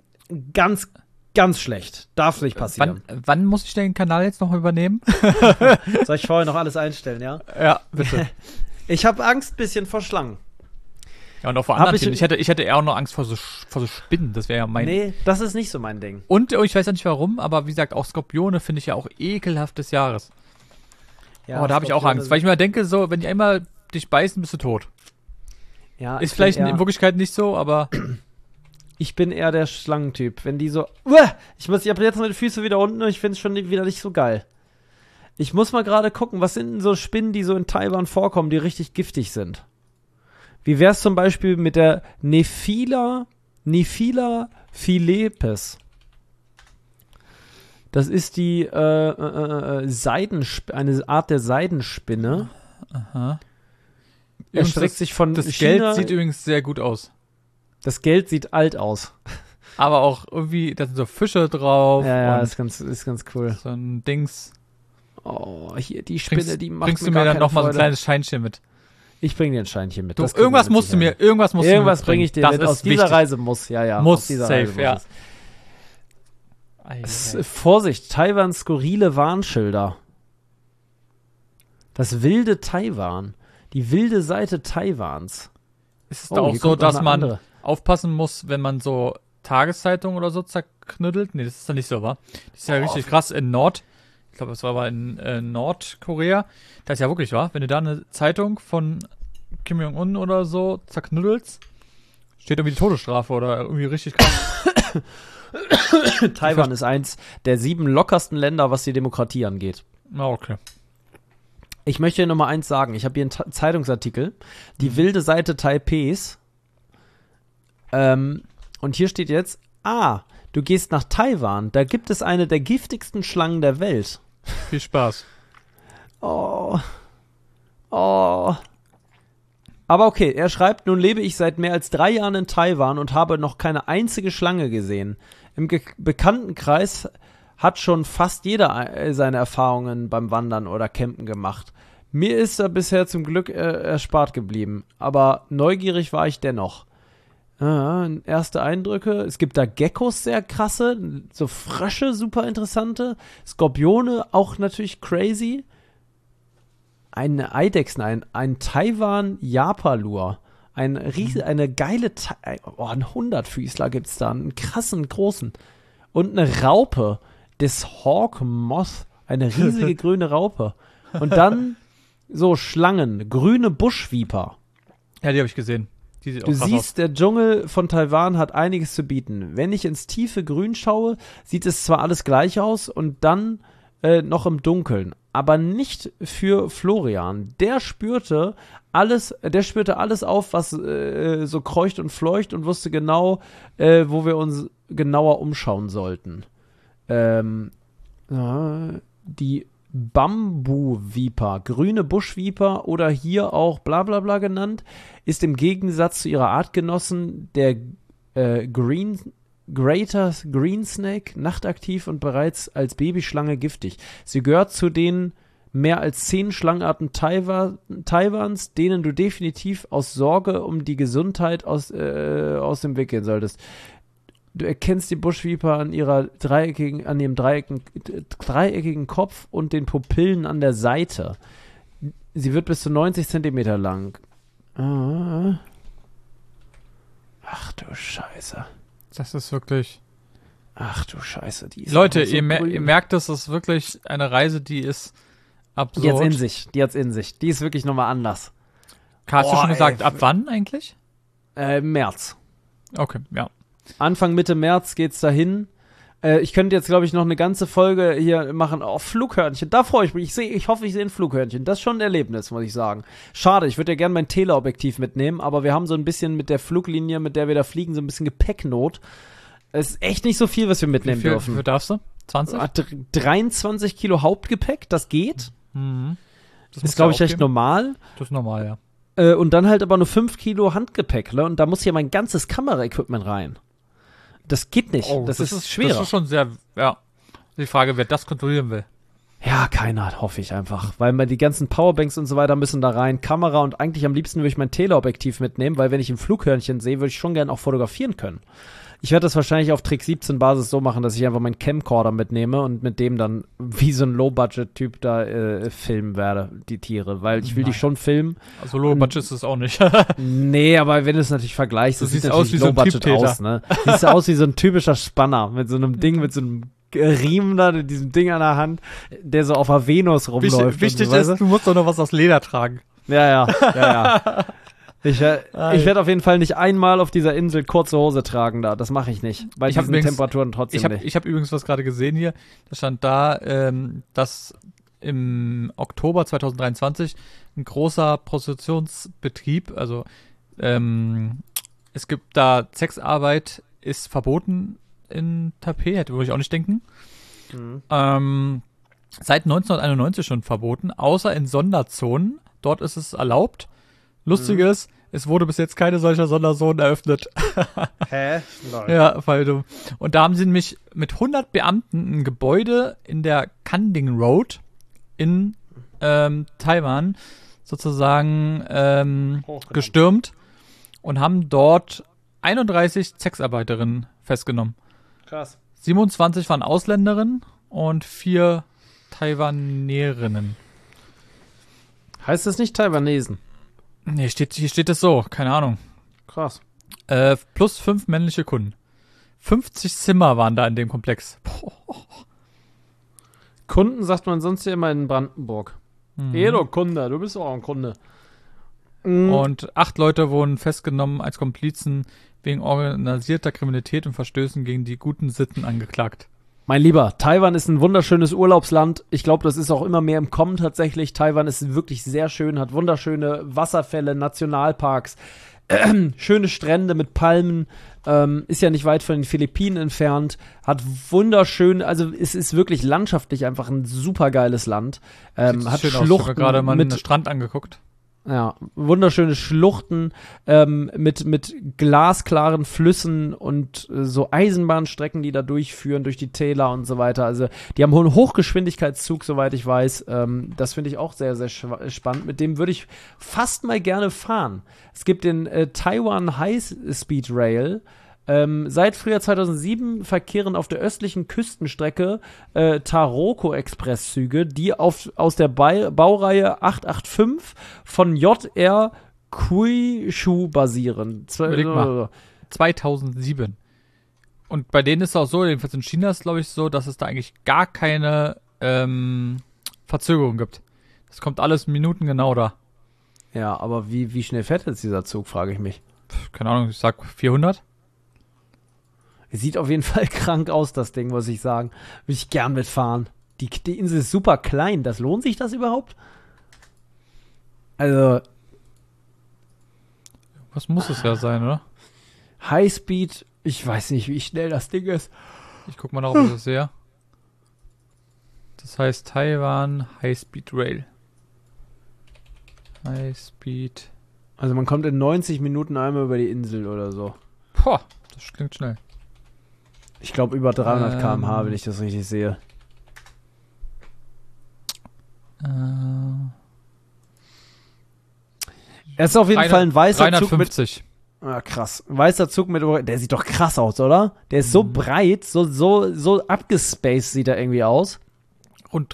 Ganz schlecht. Darf nicht passieren. Wann muss ich den Kanal jetzt noch übernehmen? Soll ich vorher noch alles einstellen, ja? Ja, bitte. Ich habe Angst ein bisschen vor Schlangen. Ja, und auch vor anderen Tieren. Ich hätte eher auch noch Angst vor so Spinnen. Das wäre ja mein... Nee, das ist nicht so mein Ding. Und ich weiß ja nicht warum, aber wie gesagt, auch Skorpione finde ich ja auch ekelhaft des Jahres. Ja, da habe ich auch Angst. Weil ich mir denke, so, wenn die einmal dich beißen, bist du tot. Ja, ist vielleicht in Wirklichkeit nicht so, aber... Ich bin eher der Schlangentyp. Wenn die so... Ich habe jetzt meine Füße wieder unten und ich finde es schon wieder nicht so geil. Ich muss mal gerade gucken, was sind denn so Spinnen, die so in Taiwan vorkommen, die richtig giftig sind? Wie wär's zum Beispiel mit der Nephila philepes? Das ist die eine Art der Seidenspinne. Aha. Erstreckt sich von Das China. Geld sieht übrigens sehr gut aus. Das Geld sieht alt aus. Aber auch irgendwie, da sind so Fische drauf. Ja, und ist ganz cool. so ein Dings. Oh, hier die Spinne, die macht Bringst du mir mir gar dann nochmal so ein Freude. kleines Scheinchen mit? Ich bringe dir ein Scheinchen mit. Du, Das kriegen wir irgendwas mit musst du Sicherheit. mir, Irgendwas bringe ich dir das mit. ist Aus dieser wichtig. Reise muss, ja. Muss, aus dieser safe, Reise ja. muss es. Vorsicht, Taiwans skurrile Warnschilder. Das wilde Taiwan. Die wilde Seite Taiwans. Ist es da auch hier so, kommt noch dass eine man andere. aufpassen muss, wenn man so Tageszeitungen oder so zerknüttelt? Nee, das ist ja nicht so, wa? Das ist ja richtig krass ich glaube, das war aber in Nordkorea. Das ist ja wirklich wahr. Wenn du da eine Zeitung von Kim Jong-un oder so zerknüttelst, steht irgendwie die Todesstrafe oder irgendwie richtig krass. Taiwan ist eins der 7 lockersten Länder, was die Demokratie angeht. Na, okay. Ich möchte dir noch mal eins sagen. Ich habe hier einen Zeitungsartikel. Die wilde Seite Taipehs. Und hier steht jetzt, du gehst nach Taiwan. Da gibt es eine der giftigsten Schlangen der Welt. Viel Spaß. Oh. Aber okay, er schreibt, nun lebe ich seit mehr als 3 Jahren in Taiwan und habe noch keine einzige Schlange gesehen. Im Bekanntenkreis hat schon fast jeder seine Erfahrungen beim Wandern oder Campen gemacht. Mir ist er bisher zum Glück erspart geblieben, aber neugierig war ich dennoch. Erste Eindrücke, es gibt da Geckos, sehr krasse, so Frösche, super interessante, Skorpione, auch natürlich crazy. Eine Eidechsen, ein Taiwan-Japalur, eine geile, ein 100-Füßler gibt's da, einen krassen, großen. Und eine Raupe, des Hawk Moth, eine riesige grüne Raupe. Und dann so Schlangen, grüne Buschviper. Ja, die habe ich gesehen. Die sieht auch Du krass siehst, aus. der Dschungel von Taiwan hat einiges zu bieten. Wenn ich ins tiefe Grün schaue, sieht es zwar alles gleich aus und dann noch im Dunkeln, aber nicht für Florian. Der spürte alles auf, was so kreucht und fleucht und wusste genau, wo wir uns genauer umschauen sollten. Die Bambu-Viper, grüne Buschviper oder hier auch bla bla bla genannt, ist im Gegensatz zu ihrer Artgenossen der Greater Green Snake nachtaktiv und bereits als Babyschlange giftig. Sie gehört zu den mehr als 10 Schlangenarten Taiwans, denen du definitiv aus Sorge um die Gesundheit aus dem Weg gehen solltest. Du erkennst die Buschviper an ihrem dreieckigen Kopf und den Pupillen an der Seite. Sie wird bis zu 90 Zentimeter lang. Ach du Scheiße. Das ist wirklich... Ach du Scheiße. Die ist Leute, so ihr grün. merkt, das ist wirklich eine Reise, die ist absurd. Die hat's in sich. Die ist wirklich nochmal anders. Hast du schon gesagt, ab wann eigentlich? März. Okay, ja. Anfang, Mitte März geht's dahin. Ich könnte jetzt, glaube ich, noch eine ganze Folge hier machen. Oh, Flughörnchen, da freue ich mich. Ich hoffe, ich sehe ein Flughörnchen. Das ist schon ein Erlebnis, muss ich sagen. Schade, ich würde ja gerne mein Teleobjektiv mitnehmen, aber wir haben so ein bisschen mit der Fluglinie, mit der wir da fliegen, so ein bisschen Gepäcknot. Es ist echt nicht so viel, was wir mitnehmen dürfen. Wie viel darfst du? 20? 23 Kilo Hauptgepäck, das geht. Mhm. Das ist, glaube ich, recht normal. Das ist normal, ja. Und dann halt aber nur 5 Kilo Handgepäck, ne? Und da muss ja mein ganzes Kameraequipment rein. Das geht nicht. Oh, das ist schwer. Das ist schon sehr, ja. Die Frage, wer das kontrollieren will. Ja, keiner, hoffe ich einfach. Weil die ganzen Powerbanks und so weiter müssen da rein. Kamera und eigentlich am liebsten würde ich mein Teleobjektiv mitnehmen, weil wenn ich ein Flughörnchen sehe, würde ich schon gerne auch fotografieren können. Ich werde das wahrscheinlich auf Trick 17 Basis so machen, dass ich einfach meinen Camcorder mitnehme und mit dem dann wie so ein Low-Budget-Typ da filmen werde, die Tiere. Weil ich will die schon filmen. Also Low-Budget ist es auch nicht. Nee, aber wenn du es natürlich vergleichst, du das sieht siehst aus wie so ein Triebtäter. aus, ne? Siehst aus wie so ein typischer Spanner mit so einem Ding, mit so einem Riemen da, mit diesem Ding an der Hand, der so auf der Venus rumläuft. Wichtig so, ist, du musst doch noch was aus Leder tragen. Ja. Ich werde auf jeden Fall nicht einmal auf dieser Insel kurze Hose tragen da. Das mache ich nicht. Bei diesen Temperaturen trotzdem nicht. Ich habe übrigens was gerade gesehen hier. Da stand da, dass im Oktober 2023 ein großer Prostitutionsbetrieb, also es gibt da Sexarbeit, ist verboten in Taipei, würde ich auch nicht denken. Seit 1991 schon verboten, außer in Sonderzonen. Dort ist es erlaubt. Lustig ist, es wurde bis jetzt keine solcher Sonderzone eröffnet. Hä? Nein. Ja, voll dumm. Und da haben sie nämlich mit 100 Beamten ein Gebäude in der Kanding Road in Taiwan sozusagen gestürmt und haben dort 31 Sexarbeiterinnen festgenommen. Krass. 27 waren Ausländerinnen und 4 Taiwanerinnen. Heißt das nicht Taiwanesen? Nee, hier steht es so, keine Ahnung. Krass. Plus 5 männliche Kunden. 50 Zimmer waren da in dem Komplex. Kunden sagt man sonst ja immer in Brandenburg. Du Kunde, du bist auch ein Kunde. Und 8 Leute wurden festgenommen als Komplizen wegen organisierter Kriminalität und Verstößen gegen die guten Sitten angeklagt. Mein Lieber, Taiwan ist ein wunderschönes Urlaubsland. Ich glaube, das ist auch immer mehr im Kommen tatsächlich. Taiwan ist wirklich sehr schön, hat wunderschöne Wasserfälle, Nationalparks, schöne Strände mit Palmen, ist ja nicht weit von den Philippinen entfernt, hat wunderschön, also es ist wirklich landschaftlich einfach ein super geiles Land. Hat schön Schluchten. Ich habe gerade mal mit einen Strand angeguckt. Ja, wunderschöne Schluchten mit glasklaren Flüssen und so Eisenbahnstrecken, die da durchführen, durch die Täler und so weiter. Also die haben einen Hochgeschwindigkeitszug, soweit ich weiß. Das finde ich auch sehr, sehr spannend. Mit dem würde ich fast mal gerne fahren. Es gibt den Taiwan High Speed Rail. Seit Frühjahr 2007 verkehren auf der östlichen Küstenstrecke Taroko-Expresszüge, die aus der Baureihe 885 von JR Kyushu basieren. Überleg mal. 2007. Und bei denen ist es auch so, jedenfalls in China ist es, glaube ich, so, dass es da eigentlich gar keine Verzögerung gibt. Das kommt alles minutengenau da. Ja, aber wie schnell fährt jetzt dieser Zug, frage ich mich. Keine Ahnung, ich sag 400. Sieht auf jeden Fall krank aus, das Ding, muss ich sagen. Würde ich gern mitfahren. Die Insel ist super klein. Lohnt sich das überhaupt? Also. Was muss es ja sein, oder? Highspeed, ich weiß nicht, wie schnell das Ding ist. Ich guck mal nach, ob ich das sehe. Das heißt Taiwan High-Speed Rail. High-Speed. Also man kommt in 90 Minuten einmal über die Insel oder so. Boah, das klingt schnell. Ich glaube über 300 km/h, wenn ich das richtig sehe. Er ist auf jeden Fall ein weißer 350. Zug mit... Ah, krass. Ein weißer Zug mit... Der sieht doch krass aus, oder? Der ist so breit, so abgespaced sieht er irgendwie aus. Und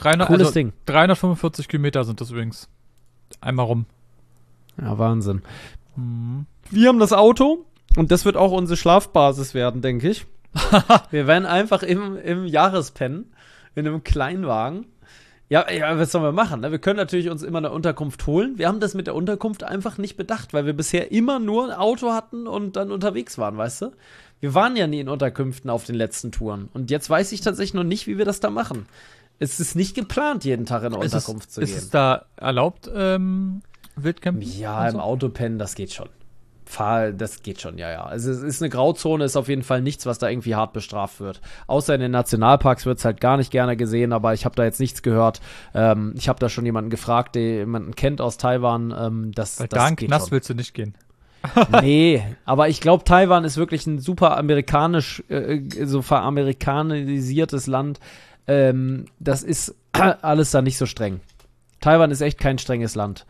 345 Kilometer sind das übrigens. Einmal rum. Ja, Wahnsinn. Wir haben das Auto und das wird auch unsere Schlafbasis werden, denke ich. Wir werden einfach im Jahrespennen in einem Kleinwagen. Ja, was sollen wir machen? Ne? Wir können natürlich uns immer eine Unterkunft holen. Wir haben das mit der Unterkunft einfach nicht bedacht, weil wir bisher immer nur ein Auto hatten und dann unterwegs waren, weißt du? Wir waren ja nie in Unterkünften auf den letzten Touren. Und jetzt weiß ich tatsächlich noch nicht, wie wir das da machen. Es ist nicht geplant, jeden Tag in eine Unterkunft zu gehen. Ist es da erlaubt, Wildcampen? Ja, im Auto pennen, das geht schon. Das geht schon, ja. Also es ist eine Grauzone, ist auf jeden Fall nichts, was da irgendwie hart bestraft wird. Außer in den Nationalparks wird es halt gar nicht gerne gesehen, aber ich habe da jetzt nichts gehört. Ich habe da schon jemanden gefragt, der jemanden kennt aus Taiwan. Das da in geht Knast schon. willst du nicht gehen. Nee, aber ich glaube, Taiwan ist wirklich ein super so veramerikanisiertes Land. Das ist alles da nicht so streng. Taiwan ist echt kein strenges Land.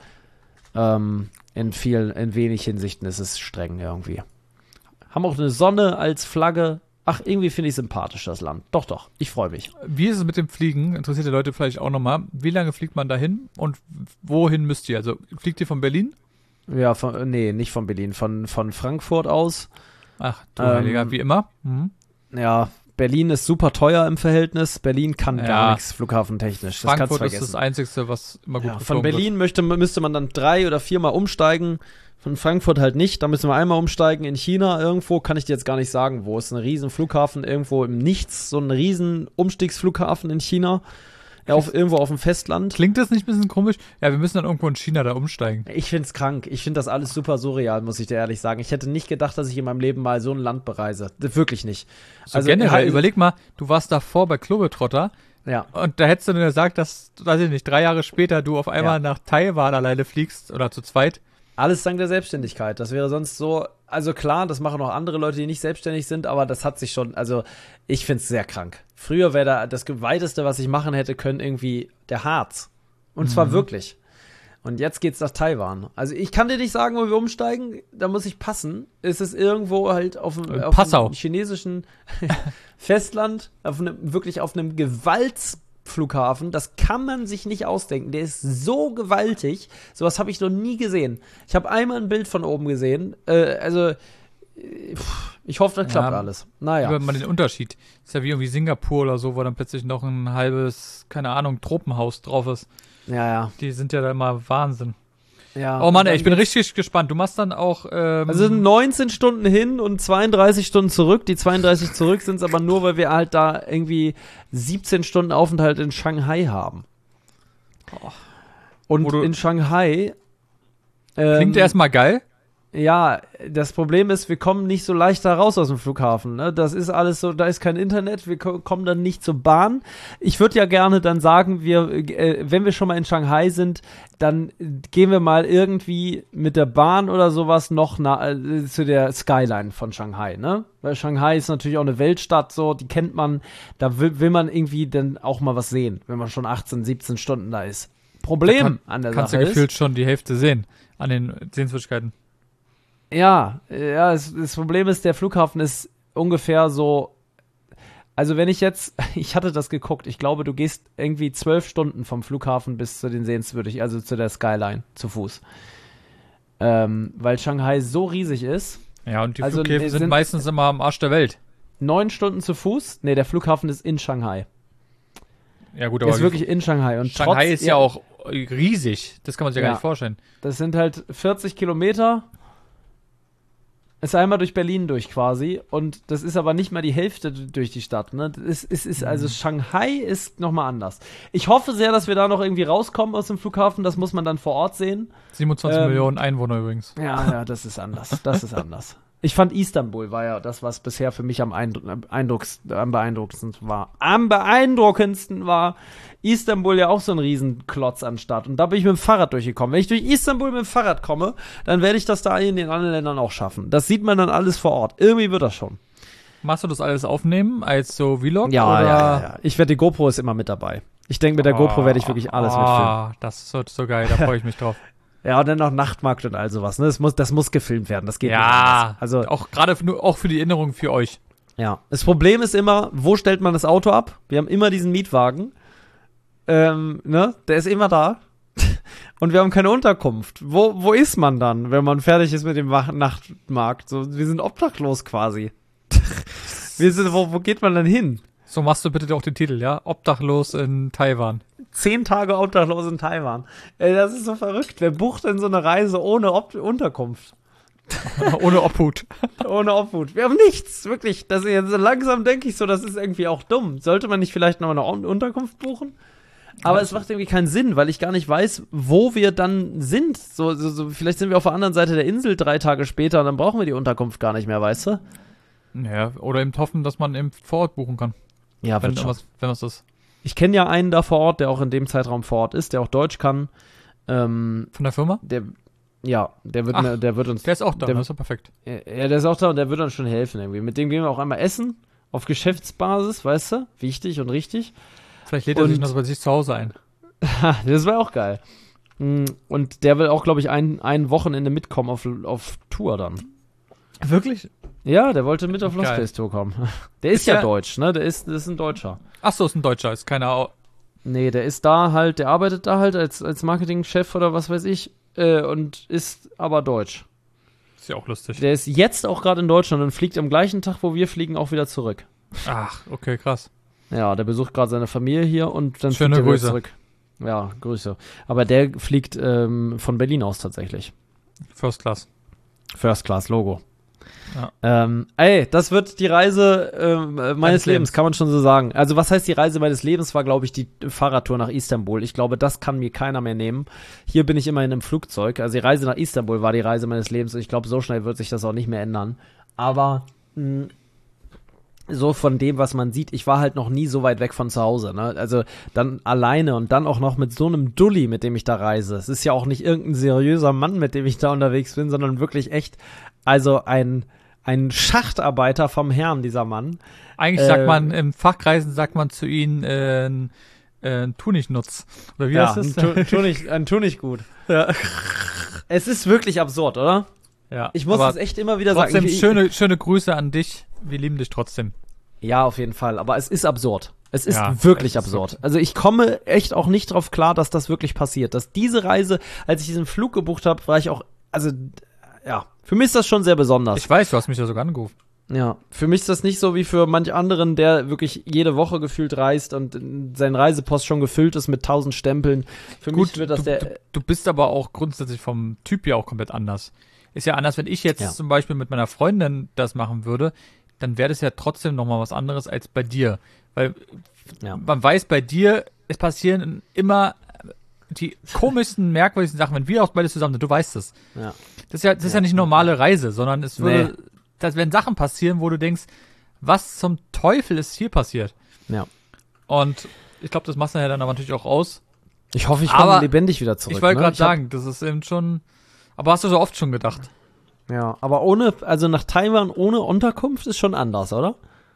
In wenig Hinsichten ist es streng irgendwie. Haben auch eine Sonne als Flagge. Ach, irgendwie finde ich sympathisch, das Land. Doch, ich freue mich. Wie ist es mit dem Fliegen? Interessiert die Leute vielleicht auch nochmal. Wie lange fliegt man dahin und wohin müsst ihr? Also, fliegt ihr von Berlin? Ja, nicht von Berlin, von Frankfurt aus. Ach, du Heiliger, wie immer. Ja, Berlin ist super teuer im Verhältnis. Berlin kann gar nichts flughafentechnisch. Das Frankfurt ist das Einzige, was immer gut Von Berlin müsste man dann 3 oder 4 Mal umsteigen. Von Frankfurt halt nicht. Da müssen wir einmal umsteigen. In China irgendwo, kann ich dir jetzt gar nicht sagen, wo. Ist ein riesen Flughafen irgendwo im Nichts. So ein riesen Umstiegsflughafen in China. irgendwo auf dem Festland. Klingt das nicht ein bisschen komisch? Ja, wir müssen dann irgendwo in China da umsteigen. Ich find's krank. Ich find das alles super surreal, muss ich dir ehrlich sagen. Ich hätte nicht gedacht, dass ich in meinem Leben mal so ein Land bereise. Wirklich nicht. So also generell, überleg mal, du warst davor bei Globetrotter. Ja. Und da hättest du nur gesagt, dass, weiß ich nicht, 3 Jahre später du auf einmal nach Taiwan alleine fliegst oder zu zweit. Alles dank der Selbstständigkeit. Das wäre sonst so, also klar, das machen auch andere Leute, die nicht selbstständig sind, aber das hat sich schon, also ich find's sehr krank. Früher wäre da das Weiteste, was ich machen hätte können, irgendwie der Harz. Und zwar wirklich. Und jetzt geht's nach Taiwan. Also ich kann dir nicht sagen, wo wir umsteigen, da muss ich passen. Es ist irgendwo halt auf dem chinesischen Festland, wirklich auf einem Gewaltsflughafen. Das kann man sich nicht ausdenken. Der ist so gewaltig. Sowas habe ich noch nie gesehen. Ich habe einmal ein Bild von oben gesehen. Ich hoffe, das klappt alles. Naja. Über mal den Unterschied. Ist ja wie irgendwie Singapur oder so, wo dann plötzlich noch ein halbes, keine Ahnung, Tropenhaus drauf ist. Ja. Die sind ja da immer Wahnsinn. Ja. Oh Mann, ey, ich bin richtig gespannt. Du machst dann auch also 19 Stunden hin und 32 Stunden zurück. Die 32 zurück sind es aber nur, weil wir halt da irgendwie 17 Stunden Aufenthalt in Shanghai haben. Und in Shanghai klingt erstmal geil. Ja, das Problem ist, wir kommen nicht so leicht da raus aus dem Flughafen. Ne? Das ist alles so, da ist kein Internet, wir kommen dann nicht zur Bahn. Ich würde ja gerne dann sagen, wenn wir schon mal in Shanghai sind, dann gehen wir mal irgendwie mit der Bahn oder sowas noch zu der Skyline von Shanghai. Ne? Weil Shanghai ist natürlich auch eine Weltstadt, so, die kennt man. Da will man irgendwie dann auch mal was sehen, wenn man schon 18, 17 Stunden da ist. Problem an der Sache ist, kannst du gefühlt schon die Hälfte sehen an den Sehenswürdigkeiten. Ja, das Problem ist, der Flughafen ist ungefähr so, also wenn ich hatte das geguckt, ich glaube, du gehst irgendwie 12 Stunden vom Flughafen bis zu den Sehenswürdigkeiten, also zu der Skyline, zu Fuß. Weil Shanghai so riesig ist. Ja, und die Flughäfen sind meistens immer am Arsch der Welt. 9 Stunden zu Fuß? Nee, der Flughafen ist in Shanghai. Ja gut, aber der ist wirklich in Shanghai. Und Shanghai ist ja auch riesig, das kann man sich ja gar nicht vorstellen. Das sind halt 40 Kilometer. Ist einmal durch Berlin durch quasi und das ist aber nicht mal die Hälfte durch die Stadt, ne? Also Shanghai ist nochmal anders. Ich hoffe sehr, dass wir da noch irgendwie rauskommen aus dem Flughafen, das muss man dann vor Ort sehen. 27 Millionen Einwohner übrigens. Ja, das ist anders, Ich fand Istanbul war ja das, was bisher für mich am beeindruckendsten war. Am beeindruckendsten war Istanbul ja auch so ein Riesenklotz an Stadt. Und da bin ich mit dem Fahrrad durchgekommen. Wenn ich durch Istanbul mit dem Fahrrad komme, dann werde ich das da in den anderen Ländern auch schaffen. Das sieht man dann alles vor Ort. Irgendwie wird das schon. Machst du das alles aufnehmen als so Vlog? Ja, ja. Die GoPro ist immer mit dabei. Ich denke, mit der GoPro werde ich wirklich alles mitfilmen. Das wird so geil, da freue ich mich drauf. Ja, und dann noch Nachtmarkt und all sowas. Ne? Das muss gefilmt werden. Das geht nicht anders. Also auch gerade auch für die Erinnerung für euch. Ja. Das Problem ist immer, wo stellt man das Auto ab? Wir haben immer diesen Mietwagen. Der ist immer da. Und wir haben keine Unterkunft. Wo ist man dann, wenn man fertig ist mit dem Nachtmarkt? So, wir sind obdachlos quasi. Wo geht man dann hin? So machst du bitte auch den Titel, ja? Obdachlos in Taiwan. 10 Tage obdachlos in Taiwan. Das ist so verrückt. Wer bucht denn so eine Reise ohne Unterkunft? Ohne Obhut. Ohne Obhut. Wir haben nichts, wirklich. So langsam denke ich so, das ist irgendwie auch dumm. Sollte man nicht vielleicht noch eine Unterkunft buchen? Aber es macht irgendwie keinen Sinn, weil ich gar nicht weiß, wo wir dann sind. So, vielleicht sind wir auf der anderen Seite der Insel 3 Tage später und dann brauchen wir die Unterkunft gar nicht mehr, weißt du? Ja, oder eben hoffen, dass man eben vor Ort buchen kann. Ja, wenn was ist. Ich kenne ja einen da vor Ort, der auch in dem Zeitraum vor Ort ist, der auch Deutsch kann. Von der Firma? Der wird uns. Der ist auch da, das ist doch perfekt. Ja, der ist auch da und der wird uns schon helfen irgendwie. Mit dem gehen wir auch einmal essen, auf Geschäftsbasis, weißt du? Wichtig und richtig. Vielleicht lädt er sich noch bei sich zu Hause ein. Das wäre auch geil. Und der will auch, glaube ich, ein Wochenende mitkommen auf Tour dann. Wirklich? Ja, der wollte mit auf Lost Place Tour kommen. Der ist ja deutsch, ne? Das ist ein Deutscher. Ach so, ist ein Deutscher, ist keiner. Nee, der ist da halt, der arbeitet da halt als Marketingchef oder was weiß ich und ist aber deutsch. Ist ja auch lustig. Der ist jetzt auch gerade in Deutschland und fliegt am gleichen Tag, wo wir fliegen, auch wieder zurück. Ach, okay, krass. Ja, der besucht gerade seine Familie hier und dann fliegt er wieder zurück. Ja, Grüße. Aber der fliegt von Berlin aus tatsächlich. First Class. First Class Logo. Ey, das wird die Reise meines Lebens, kann man schon so sagen. Also was heißt die Reise meines Lebens, war, glaube ich, die Fahrradtour nach Istanbul. Ich glaube, das kann mir keiner mehr nehmen. Hier bin ich immer in einem Flugzeug. Also die Reise nach Istanbul war die Reise meines Lebens. Und ich glaube, so schnell wird sich das auch nicht mehr ändern. Aber so von dem, was man sieht, ich war halt noch nie so weit weg von zu Hause, ne? Also dann alleine und dann auch noch mit so einem Dulli, mit dem ich da reise. Es ist ja auch nicht irgendein seriöser Mann, mit dem ich da unterwegs bin, sondern wirklich echt, also ein Schachtarbeiter vom Herrn, dieser Mann. Eigentlich sagt man, im Fachkreisen sagt man zu ihnen Tunichtnutz. Oder wie heißt das? Ein Tunichtgut. Ja. Es ist wirklich absurd, oder? Ja. Ich muss es echt immer wieder trotzdem sagen. Schöne Grüße an dich. Wir lieben dich trotzdem. Ja, auf jeden Fall. Aber es ist absurd. Es ist wirklich absurd. Also ich komme echt auch nicht drauf klar, dass das wirklich passiert. Dass diese Reise, als ich diesen Flug gebucht habe, war ich auch, also ja, für mich ist das schon sehr besonders. Ich weiß, du hast mich ja sogar angerufen. Ja, für mich ist das nicht so wie für manch anderen, der wirklich jede Woche gefühlt reist und sein Reisepost schon gefüllt ist mit 1000 Stempeln. Für mich wird das du bist aber auch grundsätzlich vom Typ ja auch komplett anders. Ist ja anders, wenn ich jetzt zum Beispiel mit meiner Freundin das machen würde, dann wäre das ja trotzdem nochmal was anderes als bei dir. Weil man weiß, bei dir, es passieren immer die komischsten, merkwürdigsten Sachen, wenn wir auch beide zusammen sind, du weißt es. Ja. Das ist ja nicht eine normale Reise, sondern es würde, das werden Sachen passieren, wo du denkst, was zum Teufel ist hier passiert? Ja. Und ich glaube, das machst du ja dann aber natürlich auch aus. Ich hoffe, ich komme lebendig wieder zurück. Ich wollte gerade sagen, das ist eben schon, aber hast du so oft schon gedacht? Ja, aber also nach Taiwan ohne Unterkunft ist schon anders, oder?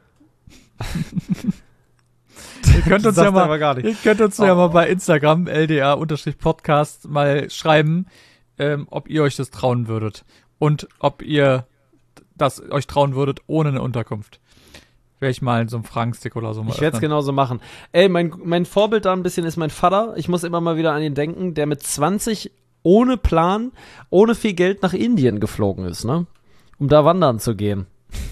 Ihr könnt uns ja mal bei Instagram LDA_Podcast mal schreiben, ob ihr euch das trauen würdet und ob ihr das euch trauen würdet ohne eine Unterkunft. Wäre ich mal in so einem Fragenstick oder so mal. Ich werde es genauso machen. Ey, mein Vorbild da ein bisschen ist mein Vater. Ich muss immer mal wieder an ihn denken, der mit 20 ohne Plan, ohne viel Geld nach Indien geflogen ist, ne? Um da wandern zu gehen.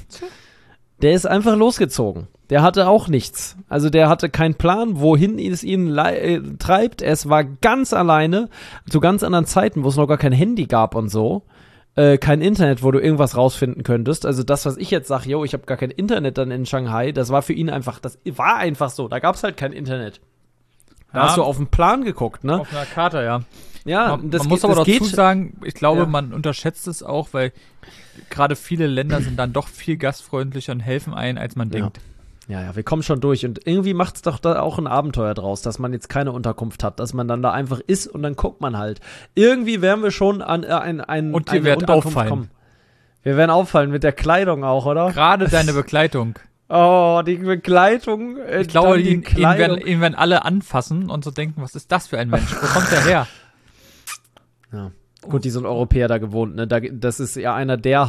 Der ist einfach losgezogen. Der hatte auch nichts. Also der hatte keinen Plan, wohin es ihn treibt. Es war ganz alleine, zu ganz anderen Zeiten, wo es noch gar kein Handy gab und so. Kein Internet, wo du irgendwas rausfinden könntest. Also das, was ich jetzt sage, ich habe gar kein Internet dann in Shanghai, das war für ihn einfach, das war einfach so. Da gab es halt kein Internet. Da hast du auf den Plan geguckt, ne? Auf einer Karte, ja. Ja, man muss aber dazu sagen, ich glaube, man unterschätzt es auch, weil gerade viele Länder sind dann doch viel gastfreundlicher und helfen ein, als man denkt. Ja, wir kommen schon durch. Und irgendwie macht es doch da auch ein Abenteuer draus, dass man jetzt keine Unterkunft hat, dass man dann da einfach ist und dann guckt man halt. Irgendwie werden wir schon an eine Unterkunft kommen. Wir werden auffallen mit der Kleidung auch, oder? Gerade deine Bekleidung. Oh, die Bekleidung. Ich glaube, ihn werden alle anfassen und so denken, was ist das für ein Mensch? Wo kommt der her? Ja. Gut, die sind Europäer da gewohnt, ne? Das ist ja einer der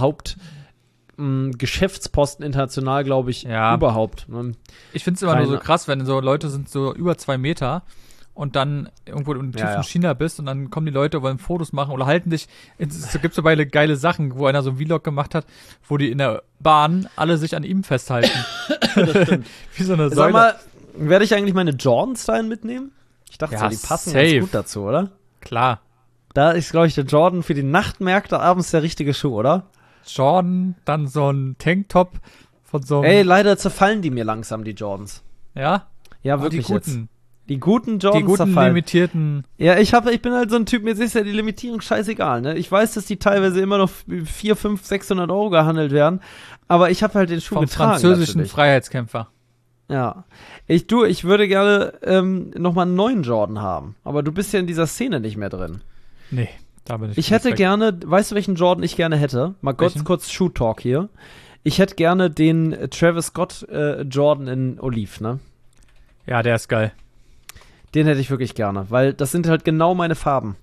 Geschäftsposten international, glaube ich, überhaupt. Ne? Ich finde es immer nur so krass, wenn so Leute sind so über 2 Meter und dann irgendwo in tiefen China bist und dann kommen die Leute, wollen Fotos machen oder halten dich. Es gibt so geile Sachen, wo einer so ein Vlog gemacht hat, wo die in der Bahn alle sich an ihm festhalten. Das stimmt. Wie so eine Säule. Sag mal, werde ich eigentlich meine Jordans dahin mitnehmen? Ich dachte die passen ganz gut dazu, oder? Klar. Da ist, glaube ich, der Jordan für die Nachtmärkte abends der richtige Schuh, oder? Jordan, dann so ein Tanktop von so einem... Ey, leider zerfallen die mir langsam, die Jordans. Ja? Ja, wirklich die guten. Jetzt. Die guten Jordans die guten zerfallen. Limitierten. Ja, ich bin halt so ein Typ, mir ist ja die Limitierung scheißegal, ne? Ich weiß, dass die teilweise immer noch 400, 500, 600 € gehandelt werden, aber ich habe halt den Schuh getragen. Vom französischen natürlich. Freiheitskämpfer. Ja. Ich würde gerne nochmal einen neuen Jordan haben, aber du bist ja in dieser Szene nicht mehr drin. Nee, da bin ich. Ich hätte gerne, weißt du, welchen Jordan ich gerne hätte? Mal kurz Shoe Talk hier. Ich hätte gerne den Travis Scott Jordan in Oliv, ne? Ja, der ist geil. Den hätte ich wirklich gerne, weil das sind halt genau meine Farben.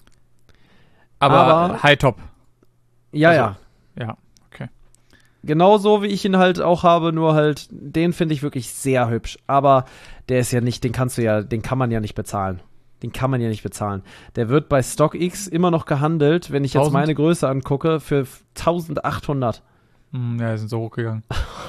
Aber High Top. Ja. Ja, okay. Genauso wie ich ihn halt auch habe, nur halt, den finde ich wirklich sehr hübsch. Aber der ist ja nicht, den kann man ja nicht bezahlen. Der wird bei StockX immer noch gehandelt, wenn ich jetzt meine Größe angucke, für 1800. Ja, die sind so hochgegangen.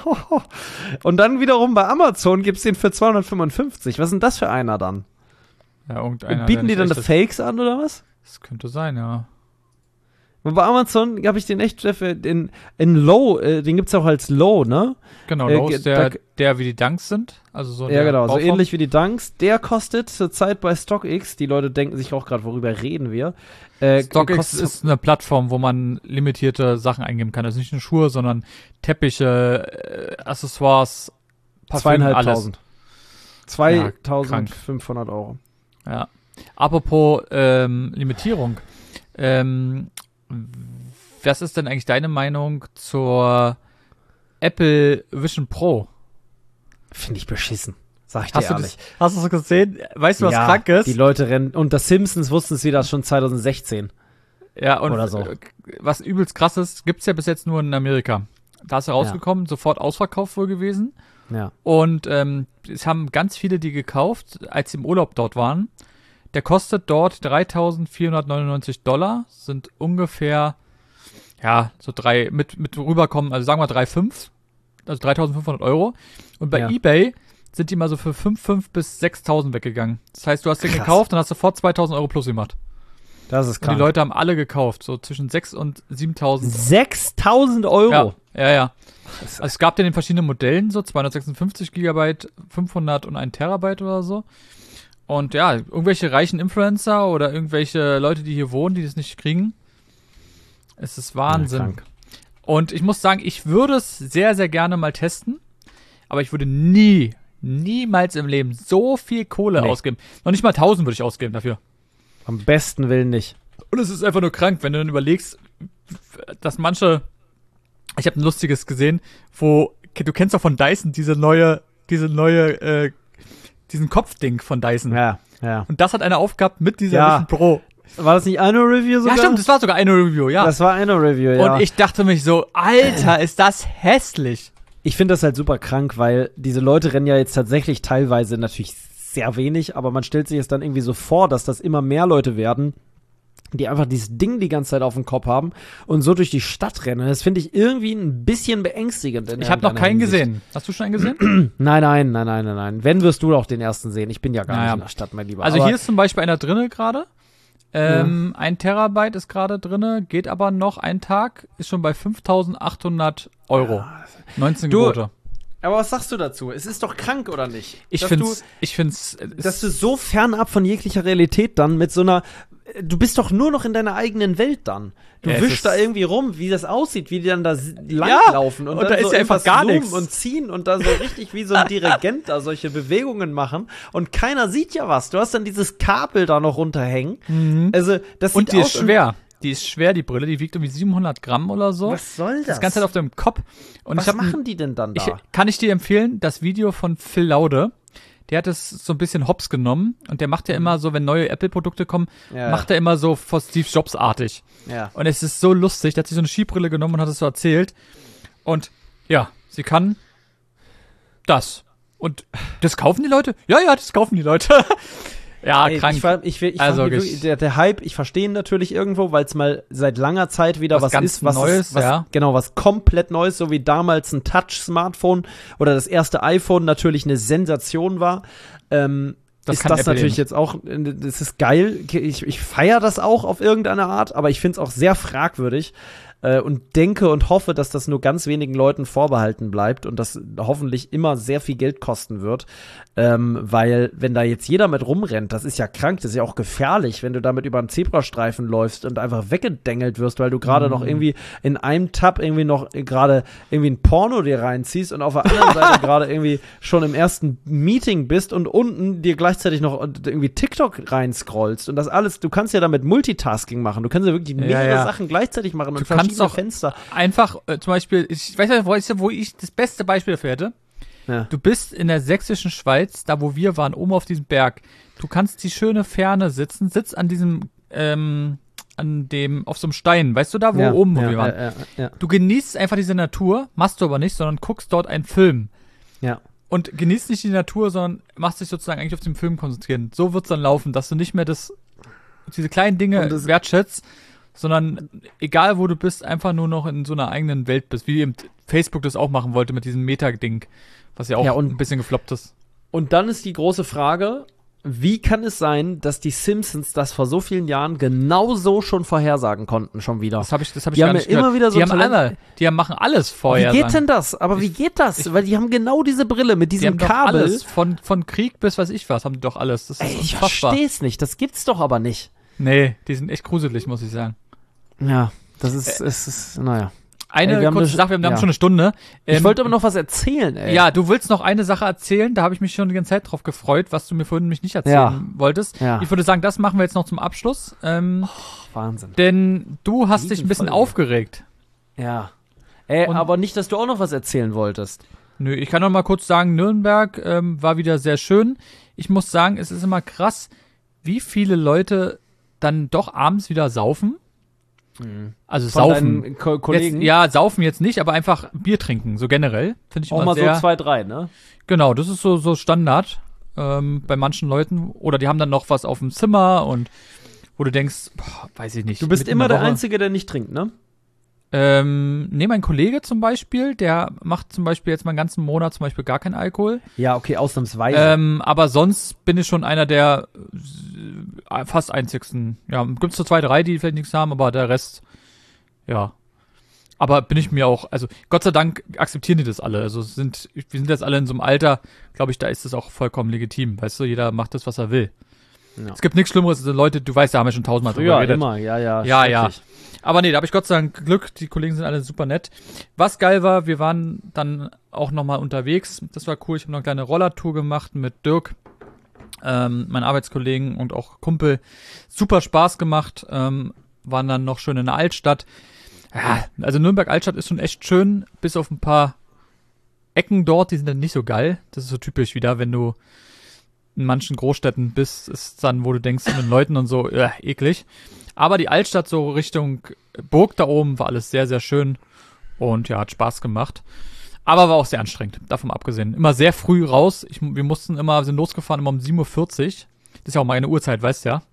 Und dann wiederum bei Amazon gibt's den für 255. Was ist denn das für einer dann? Ja, irgendeiner. Bieten die dann Fakes an, oder was? Das könnte sein, ja. Und bei Amazon habe ich den echt in Low, den gibt's auch als Low, ne? Genau, Low ist der wie die Dunks sind. Also so ja, genau, Bauform. so ähnlich wie die Dunks. Der kostet zurzeit bei StockX, die Leute denken sich auch gerade, worüber reden wir. StockX ist eine Plattform, wo man limitierte Sachen eingeben kann. Also nicht nur Schuhe, sondern Teppiche, Accessoires, Parfüm, alles. 2.500 Euro. Ja. Apropos Limitierung. Was ist denn eigentlich deine Meinung zur Apple Vision Pro? Finde ich beschissen. Sag ich dir ehrlich. Hast du es gesehen? Weißt du, was krank ist? Die Leute rennen. Und das Simpsons wussten es wieder schon 2016. Ja, und oder so. Was übelst krass ist, gibt's ja bis jetzt nur in Amerika. Da ist er rausgekommen, sofort ausverkauft wohl gewesen. Ja. Und es haben ganz viele die gekauft, als sie im Urlaub dort waren. Der kostet dort $3.499, sind ungefähr, so mit rüberkommen, also sagen wir 3,5, also 3.500 Euro. Und bei eBay sind die mal so für 5.500 bis 6.000 weggegangen. Das heißt, du hast den gekauft und hast sofort 2.000 Euro plus gemacht. Das ist krass. Und die Leute haben alle gekauft, so zwischen 6.000 und 7.000. 6.000 Euro? Ja. Also es gab den in verschiedenen Modellen, so 256 Gigabyte, 500 und 1 Terabyte oder so. Und ja, irgendwelche reichen Influencer oder irgendwelche Leute, die hier wohnen, die das nicht kriegen. Es ist Wahnsinn. Ja, und ich muss sagen, ich würde es sehr, sehr gerne mal testen. Aber ich würde niemals im Leben so viel Kohle ausgeben. Noch nicht mal 1.000 würde ich ausgeben dafür. Am besten Willen nicht. Und es ist einfach nur krank, wenn du dann überlegst, dass manche, ich habe ein lustiges gesehen, wo, du kennst doch von Dyson diesen Kopfding von Dyson. Ja. Und das hat einer aufgehabt mit dieser Vision Pro. War das nicht eine Review sogar? Ja, stimmt, das war sogar eine Review, ja. Das war eine Review, ja. Und ich dachte mich so, Alter, ist das hässlich. Ich finde das halt super krank, weil diese Leute rennen ja jetzt tatsächlich teilweise natürlich sehr wenig, aber man stellt sich es dann irgendwie so vor, dass das immer mehr Leute werden, die einfach dieses Ding die ganze Zeit auf dem Kopf haben und so durch die Stadt rennen. Das finde ich irgendwie ein bisschen beängstigend. Ich habe noch keinen gesehen. Hast du schon einen gesehen? Nein. Wenn, wirst du auch den ersten sehen. Ich bin ja gar nicht in der Stadt, mein Lieber. Also hier ist zum Beispiel einer drinne gerade. 1 Terabyte ist gerade drinne, geht aber noch ein Tag, ist schon bei 5.800 Euro. 19 Gebote. Aber was sagst du dazu? Es ist doch krank, oder nicht? Ich find's, dass du so fernab von jeglicher Realität dann mit so einer, du bist doch nur noch in deiner eigenen Welt dann. Du wischst da irgendwie rum, wie das aussieht, wie die dann da langlaufen und da dann ist so ja einfach gar nichts und ziehen und da so richtig wie so ein Dirigent da solche Bewegungen machen und keiner sieht ja was. Du hast dann dieses Kabel da noch runterhängen. Also, das und sieht die aus ist schwer. Die ist schwer, die Brille. Die wiegt irgendwie 700 Gramm oder so. Was soll das? Das ganze Zeit auf dem Kopf. Und was machen die denn dann da? Kann ich dir empfehlen, das Video von Phil Laude. Der hat es so ein bisschen hops genommen. Und der macht ja immer so, wenn neue Apple-Produkte kommen, macht er immer so vor Steve Jobs-artig. Ja. Und es ist so lustig. Der hat sich so eine Skibrille genommen und hat es so erzählt. Und ja, sie kann das. Und das kaufen die Leute? Ja, das kaufen die Leute. Ja, krank. Der Hype, ich verstehe ihn natürlich irgendwo, weil es mal seit langer Zeit wieder was ist, was Neues, was komplett Neues, so wie damals ein Touch-Smartphone oder das erste iPhone natürlich eine Sensation war. Das ist das Apple natürlich jetzt auch, das ist geil. Ich feiere das auch auf irgendeine Art, aber ich finde es auch sehr fragwürdig. Und denke und hoffe, dass das nur ganz wenigen Leuten vorbehalten bleibt und das hoffentlich immer sehr viel Geld kosten wird, weil wenn da jetzt jeder mit rumrennt, das ist ja krank, das ist ja auch gefährlich, wenn du damit über einen Zebrastreifen läufst und einfach weggedengelt wirst, weil du gerade noch irgendwie in einem Tab irgendwie noch gerade irgendwie ein Porno dir reinziehst und auf der anderen Seite gerade irgendwie schon im ersten Meeting bist und unten dir gleichzeitig noch irgendwie TikTok reinscrollst und das alles, du kannst ja damit Multitasking machen, du kannst ja wirklich mehrere Sachen gleichzeitig machen und auch Fenster. Einfach, zum Beispiel, ich weiß nicht, wo ich das beste Beispiel dafür hätte. Ja. Du bist in der sächsischen Schweiz, da wo wir waren, oben auf diesem Berg. Du kannst die schöne Ferne sitzen, sitzt an diesem, auf so einem Stein, weißt du da, wo wir waren. Ja. Du genießt einfach diese Natur, machst du aber nicht, sondern guckst dort einen Film. Ja. Und genießt nicht die Natur, sondern machst dich sozusagen eigentlich auf den Film konzentrieren. So wird's dann laufen, dass du nicht mehr diese kleinen Dinge wertschätzt, sondern egal wo du bist, einfach nur noch in so einer eigenen Welt bist, wie eben Facebook das auch machen wollte mit diesem Meta-Ding, was ja auch ein bisschen gefloppt ist. Und dann ist die große Frage, wie kann es sein, dass die Simpsons das vor so vielen Jahren genauso schon vorhersagen konnten, schon wieder? Das hab ich Die gar haben nicht ja immer gehört. wieder so die ein haben Talent. die machen alles vorher. Wie geht denn das? Aber wie geht das? Weil die haben genau diese Brille mit Die diesem haben doch Kabel. alles. Von Krieg bis weiß ich was, haben die doch alles. Das ist Ey, ich unfassbar. versteh's nicht. Das gibt's doch aber nicht. Nee, die sind echt gruselig, muss ich sagen. Ja, das ist naja. Eine Ey, wir haben kurze eine- Sache, wir haben ja. schon eine Stunde. Ich wollte aber noch was erzählen, ey. Ja, du willst noch eine Sache erzählen, da habe ich mich schon die ganze Zeit drauf gefreut, was du mir vorhin mich nicht erzählen wolltest. Ja. Ich würde sagen, das machen wir jetzt noch zum Abschluss. Wahnsinn. Denn du hast dich ein bisschen Folge. aufgeregt. Ja. Ey, Und- aber nicht, dass du auch noch was erzählen wolltest. Nö, ich kann noch mal kurz sagen, Nürnberg war wieder sehr schön. Ich muss sagen, es ist immer krass, wie viele Leute dann doch abends wieder saufen. Also Von saufen. deinen Kollegen. Jetzt, ja, saufen jetzt nicht, aber einfach Bier trinken, so generell. Finde ich auch immer mal sehr. so 2, 3, ne? Genau, das ist so Standard bei manchen Leuten. Oder die haben dann noch was auf dem Zimmer und wo du denkst, boah, weiß ich nicht. Du bist mitten in immer der Woche. Einzige, der nicht trinkt, ne? Nee, mein Kollege zum Beispiel, der macht zum Beispiel jetzt mal einen ganzen Monat zum Beispiel gar keinen Alkohol. Ja, okay, ausnahmsweise. Aber sonst bin ich schon einer der fast einzigsten. Ja, gibt's so 2, 3, die vielleicht nichts haben, aber der Rest, ja. Aber bin ich mir auch, also Gott sei Dank akzeptieren die das alle. Also wir sind jetzt alle in so einem Alter, glaube ich, da ist das auch vollkommen legitim. Weißt du, jeder macht das, was er will. Ja. Es gibt nichts Schlimmeres, also Leute, du weißt, da haben wir schon tausendmal drüber Früher geredet. immer, ja. Ja, ja. schrecklich. Aber nee, da habe ich Gott sei Dank Glück. Die Kollegen sind alle super nett. Was geil war, wir waren dann auch nochmal unterwegs. Das war cool. Ich habe noch eine kleine Rollertour gemacht mit Dirk, meinen Arbeitskollegen und auch Kumpel. Super Spaß gemacht. Waren dann noch schön in der Altstadt. Ja, also Nürnberg-Altstadt ist schon echt schön, bis auf ein paar Ecken dort, die sind dann nicht so geil. Das ist so typisch wieder, wenn du in manchen Großstädten bist, ist dann, wo du denkst, mit den Leuten und so, eklig. Aber die Altstadt so Richtung Burg da oben war alles sehr, sehr schön und ja, hat Spaß gemacht. Aber war auch sehr anstrengend, davon abgesehen. Immer sehr früh raus. Wir sind losgefahren immer um 7:40 Uhr. Das ist ja auch meine Uhrzeit, weißt du ja.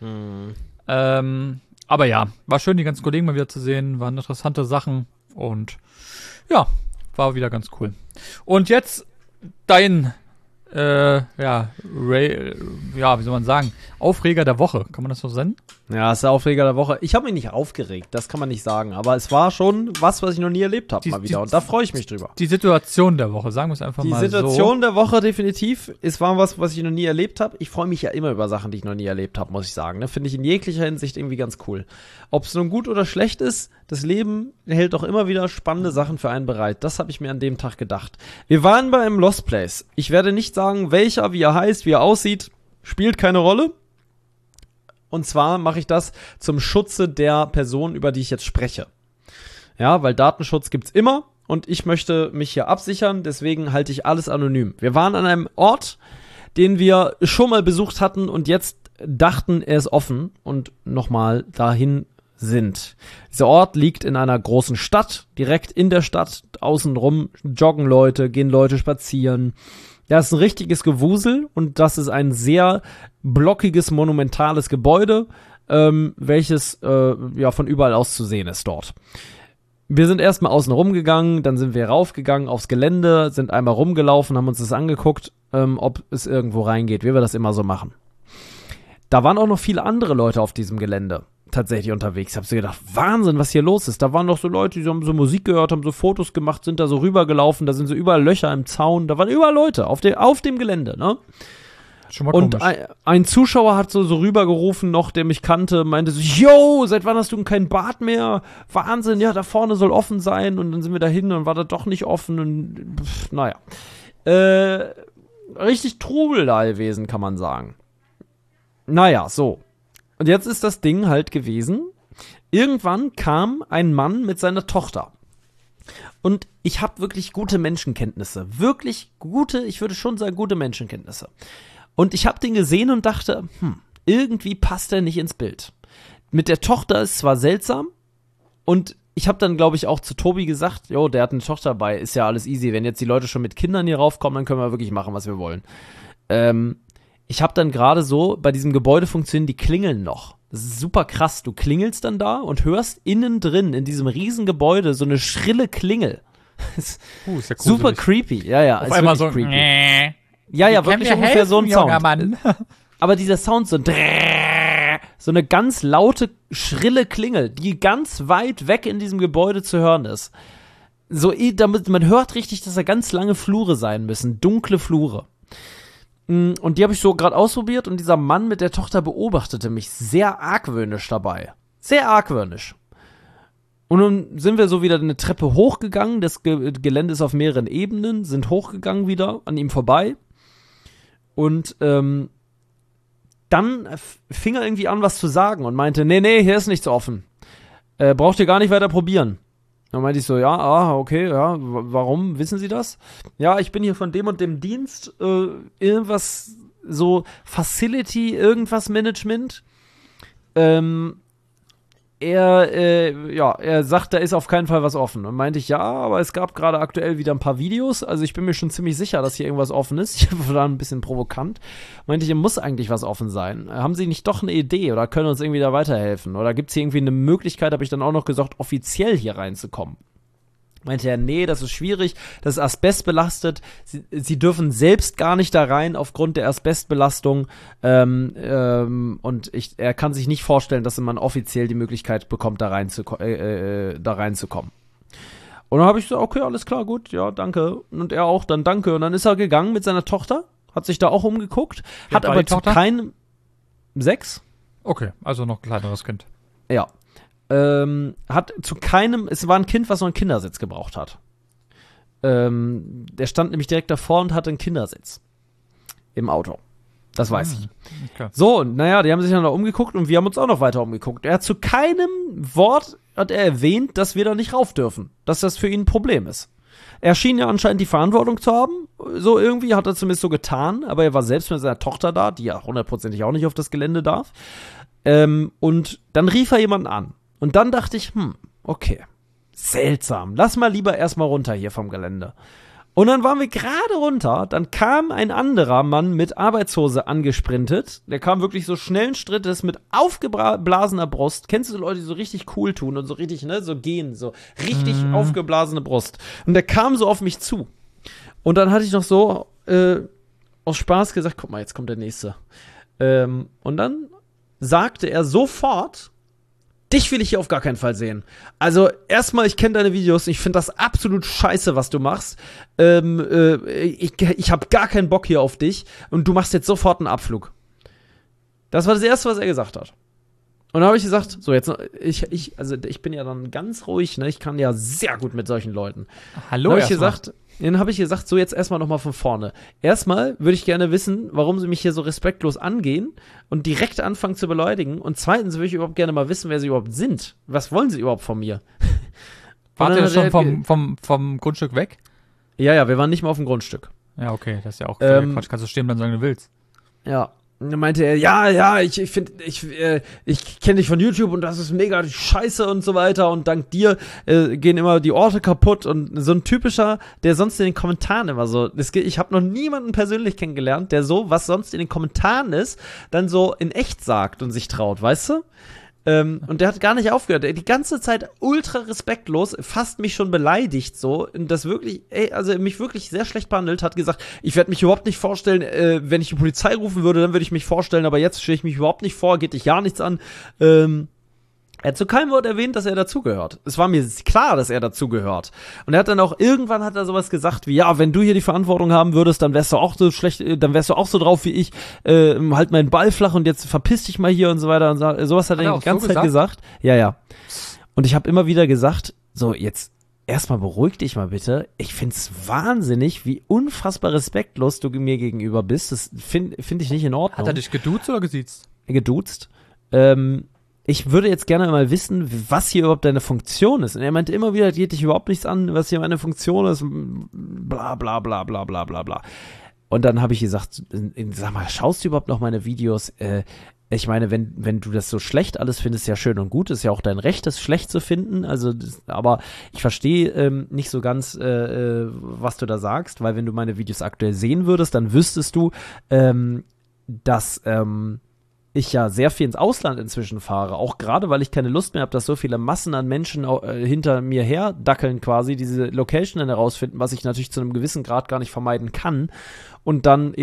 Aber ja, war schön, die ganzen Kollegen mal wieder zu sehen, waren interessante Sachen und ja, war wieder ganz cool. Und jetzt dein, wie soll man sagen, Aufreger der Woche, kann man das so nennen? Ja, ist der Aufreger der Woche. Ich habe mich nicht aufgeregt, das kann man nicht sagen. Aber es war schon was ich noch nie erlebt habe, mal wieder. Und da freue ich mich drüber. Die Situation der Woche, sagen wir es einfach Die mal so. Situation der Woche definitiv. Es war was ich noch nie erlebt habe. Ich freue mich ja immer über Sachen, die ich noch nie erlebt habe, muss ich sagen. Ne? Finde ich in jeglicher Hinsicht irgendwie ganz cool. Ob es nun gut oder schlecht ist, das Leben hält doch immer wieder spannende Sachen für einen bereit. Das habe ich mir an dem Tag gedacht. Wir waren bei einem Lost Place. Ich werde nicht sagen, welcher, wie er heißt, wie er aussieht. Spielt keine Rolle. Und zwar mache ich das zum Schutze der Person, über die ich jetzt spreche. Ja, weil Datenschutz gibt's immer und ich möchte mich hier absichern, deswegen halte ich alles anonym. Wir waren an einem Ort, den wir schon mal besucht hatten und jetzt dachten, er ist offen und nochmal dahin sind. Dieser Ort liegt in einer großen Stadt, direkt in der Stadt, außenrum joggen Leute, gehen Leute spazieren. Das ist ein richtiges Gewusel und das ist ein sehr blockiges, monumentales Gebäude, welches von überall aus zu sehen ist dort. Wir sind erstmal außen rumgegangen, dann sind wir raufgegangen aufs Gelände, sind einmal rumgelaufen, haben uns das angeguckt, ob es irgendwo reingeht, wie wir das immer so machen. Da waren auch noch viele andere Leute auf diesem Gelände tatsächlich unterwegs. Ich habe so gedacht, Wahnsinn, was hier los ist. Da waren noch so Leute, die haben so Musik gehört, haben so Fotos gemacht, sind da so rübergelaufen, da sind so überall Löcher im Zaun, da waren überall Leute auf dem Gelände, ne? Schon mal Und ein Zuschauer hat so rübergerufen noch, der mich kannte, meinte so, yo, seit wann hast du kein Bad mehr? Wahnsinn, ja, da vorne soll offen sein. Und dann sind wir da hin und war da doch nicht offen und naja. Richtig Trubel da gewesen, kann man sagen. Naja, so. Und jetzt ist das Ding halt gewesen, irgendwann kam ein Mann mit seiner Tochter. Und ich habe wirklich gute Menschenkenntnisse. Wirklich gute, ich würde schon sagen, gute Menschenkenntnisse. Und ich habe den gesehen und dachte, irgendwie passt er nicht ins Bild. Mit der Tochter ist zwar seltsam und ich habe dann, glaube ich, auch zu Tobi gesagt, jo, der hat eine Tochter dabei, ist ja alles easy. Wenn jetzt die Leute schon mit Kindern hier raufkommen, dann können wir wirklich machen, was wir wollen. Ich habe dann gerade so, bei diesem Gebäude funktionieren die Klingeln noch. Das ist super krass. Du klingelst dann da und hörst innen drin, in diesem riesen Gebäude, so eine schrille Klingel. ist ja Super creepy. Ja, Auf einmal so, creepy. Ja, wirklich ungefähr so ein Sound. Mann. aber dieser Sound so eine ganz laute, schrille Klingel, die ganz weit weg in diesem Gebäude zu hören ist. So, damit, man hört richtig, dass da ganz lange Flure sein müssen, dunkle Flure. Und die habe ich so gerade ausprobiert und dieser Mann mit der Tochter beobachtete mich sehr argwöhnisch dabei. Sehr argwöhnisch. Und dann sind wir so wieder eine Treppe hochgegangen, das Gelände ist auf mehreren Ebenen, sind hochgegangen wieder an ihm vorbei. Und dann fing er irgendwie an, was zu sagen und meinte, nee, hier ist nichts offen. Braucht ihr gar nicht weiter probieren. Dann meinte ich so, ja, okay, ja, warum, wissen Sie das? Ja, ich bin hier von dem und dem Dienst, irgendwas, so Facility, irgendwas Management. Er sagt, da ist auf keinen Fall was offen. Und meinte ich, ja, aber es gab gerade aktuell wieder ein paar Videos, also ich bin mir schon ziemlich sicher, dass hier irgendwas offen ist. Ich war da ein bisschen provokant. Meinte ich, hier muss eigentlich was offen sein. Haben Sie nicht doch eine Idee oder können uns irgendwie da weiterhelfen? Oder gibt es hier irgendwie eine Möglichkeit, habe ich dann auch noch gesagt, offiziell hier reinzukommen? Meinte er, nee, das ist schwierig, das ist asbestbelastet, sie dürfen selbst gar nicht da rein aufgrund der Asbestbelastung und er kann sich nicht vorstellen, dass man offiziell die Möglichkeit bekommt, da reinzukommen. Und dann habe ich so, okay, alles klar, gut, ja, danke. Und er auch, dann danke. Und dann ist er gegangen mit seiner Tochter, hat sich da auch umgeguckt, hat aber zu keinem 6. Okay, also noch ein kleineres Kind. Ja. Hat zu keinem, es war ein Kind, was noch einen Kindersitz gebraucht hat. Der stand nämlich direkt davor und hatte einen Kindersitz im Auto. Das weiß ich. Okay. So, und naja, die haben sich dann noch umgeguckt und wir haben uns auch noch weiter umgeguckt. Er hat zu keinem Wort hat er erwähnt, dass wir da nicht rauf dürfen. Dass das für ihn ein Problem ist. Er schien ja anscheinend die Verantwortung zu haben. So irgendwie hat er zumindest so getan. Aber er war selbst mit seiner Tochter da, die ja hundertprozentig auch nicht auf das Gelände darf. Und dann rief er jemanden an. Und dann dachte ich, okay, seltsam. Lass mal lieber erstmal runter hier vom Gelände. Und dann waren wir gerade runter, dann kam ein anderer Mann mit Arbeitshose angesprintet. Der kam wirklich so schnellen Schrittes mit aufgeblasener Brust. Kennst du Leute, die so richtig cool tun und so richtig, ne, so gehen, so richtig aufgeblasene Brust. Und der kam so auf mich zu. Und dann hatte ich noch so aus Spaß gesagt, guck mal, jetzt kommt der Nächste. Und dann sagte er sofort, dich will ich hier auf gar keinen Fall sehen. Also, erstmal, ich kenne deine Videos, ich finde das absolut scheiße, was du machst. Ich habe gar keinen Bock hier auf dich und du machst jetzt sofort einen Abflug. Das war das Erste, was er gesagt hat. Und dann habe ich gesagt, so jetzt, ich bin ja dann ganz ruhig, ne? Ich kann ja sehr gut mit solchen Leuten. Hallo, Dann habe ich gesagt, so jetzt erstmal nochmal von vorne. Erstmal würde ich gerne wissen, warum sie mich hier so respektlos angehen und direkt anfangen zu beleidigen. Und zweitens würde ich überhaupt gerne mal wissen, wer sie überhaupt sind. Was wollen sie überhaupt von mir? Wart ihr schon vom Grundstück weg? Ja, wir waren nicht mal auf dem Grundstück. Ja, okay, das ist ja auch Quatsch. Kannst du stehen bleiben, sagen du willst. Ja. Und dann meinte er, ja, ich kenne dich von YouTube und das ist mega scheiße und so weiter und dank dir gehen immer die Orte kaputt und so ein typischer, der sonst in den Kommentaren immer so, ich habe noch niemanden persönlich kennengelernt, der so, was sonst in den Kommentaren ist, dann so in echt sagt und sich traut, weißt du? Und der hat gar nicht aufgehört. Die ganze Zeit ultra respektlos, fast mich schon beleidigt so. Und das wirklich, also mich wirklich sehr schlecht behandelt, hat gesagt, ich werde mich überhaupt nicht vorstellen, wenn ich die Polizei rufen würde, dann würde ich mich vorstellen, aber jetzt stelle ich mich überhaupt nicht vor, geht dich gar nichts an. Er hat zu keinem Wort erwähnt, dass er dazugehört. Es war mir klar, dass er dazugehört. Und er hat dann auch, irgendwann hat er sowas gesagt wie, ja, wenn du hier die Verantwortung haben würdest, dann wärst du auch so schlecht, dann wärst du auch so drauf wie ich, halt meinen Ball flach und jetzt verpiss dich mal hier und so weiter. Und sowas hat er die ganze Zeit gesagt. Ja. Und ich habe immer wieder gesagt, so, jetzt erstmal beruhig dich mal bitte. Ich find's wahnsinnig, wie unfassbar respektlos du mir gegenüber bist. Das find ich nicht in Ordnung. Hat er dich geduzt oder gesiezt? Geduzt. Ich würde jetzt gerne mal wissen, was hier überhaupt deine Funktion ist. Und er meinte immer wieder, geht dich überhaupt nichts an, was hier meine Funktion ist, bla bla bla bla bla bla bla. Und dann habe ich gesagt, sag mal, schaust du überhaupt noch meine Videos? Ich meine, wenn du das so schlecht alles findest, ja schön und gut, ist ja auch dein Recht, das schlecht zu finden. Also, aber ich verstehe nicht so ganz, was du da sagst, weil wenn du meine Videos aktuell sehen würdest, dann wüsstest du, dass ich ja sehr viel ins Ausland inzwischen fahre, auch gerade, weil ich keine Lust mehr habe, dass so viele Massen an Menschen hinter mir her dackeln quasi, diese Location dann herausfinden, was ich natürlich zu einem gewissen Grad gar nicht vermeiden kann und dann eben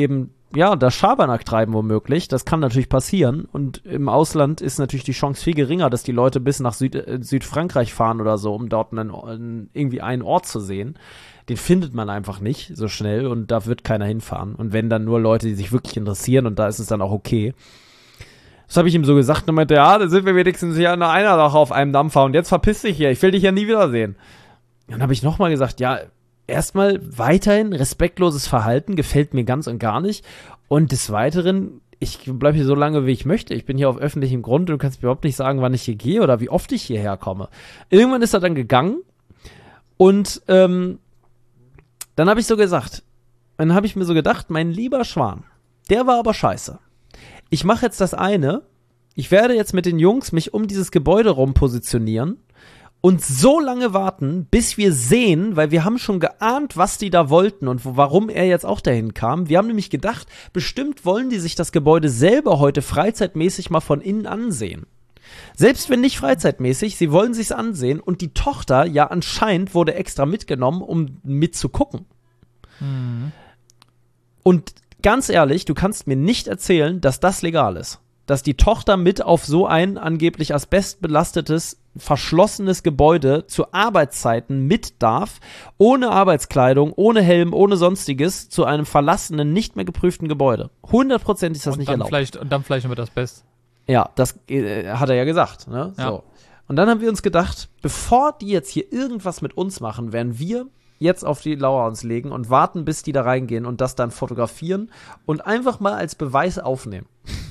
da Schabernack treiben womöglich. Das kann natürlich passieren. Und im Ausland ist natürlich die Chance viel geringer, dass die Leute bis nach Südfrankreich fahren oder so, um dort irgendwie einen Ort zu sehen. Den findet man einfach nicht so schnell und da wird keiner hinfahren. Und wenn dann nur Leute, die sich wirklich interessieren und da ist es dann auch okay. Das habe ich ihm so gesagt und meinte, ja, da sind wir wenigstens hier an einer Sache auf einem Dampfer und jetzt verpiss dich hier, ich will dich ja nie wiedersehen. Dann habe ich nochmal gesagt, ja, erstmal weiterhin respektloses Verhalten gefällt mir ganz und gar nicht. Und des Weiteren, ich bleibe hier so lange, wie ich möchte. Ich bin hier auf öffentlichem Grund und du kannst mir überhaupt nicht sagen, wann ich hier gehe oder wie oft ich hierher komme. Irgendwann ist er dann gegangen und dann habe ich mir so gedacht, mein lieber Schwan, der war aber scheiße. Ich mache jetzt das eine, ich werde jetzt mit den Jungs mich um dieses Gebäude rum positionieren und so lange warten, bis wir sehen, weil wir haben schon geahnt, was die da wollten und warum er jetzt auch dahin kam. Wir haben nämlich gedacht, bestimmt wollen die sich das Gebäude selber heute freizeitmäßig mal von innen ansehen. Selbst wenn nicht freizeitmäßig, sie wollen sich's ansehen und die Tochter, ja anscheinend, wurde extra mitgenommen, um mitzugucken. Mhm. Und ganz ehrlich, du kannst mir nicht erzählen, dass das legal ist. Dass die Tochter mit auf so ein angeblich asbestbelastetes, verschlossenes Gebäude zu Arbeitszeiten mit darf, ohne Arbeitskleidung, ohne Helm, ohne Sonstiges, zu einem verlassenen, nicht mehr geprüften Gebäude. 100% ist das nicht erlaubt. Und dann vielleicht mit Asbest. Ja, das hat er ja gesagt. Ne? Ja. So. Und dann haben wir uns gedacht, bevor die jetzt hier irgendwas mit uns machen, werden wir jetzt auf die Lauer uns legen und warten, bis die da reingehen und das dann fotografieren und einfach mal als Beweis aufnehmen.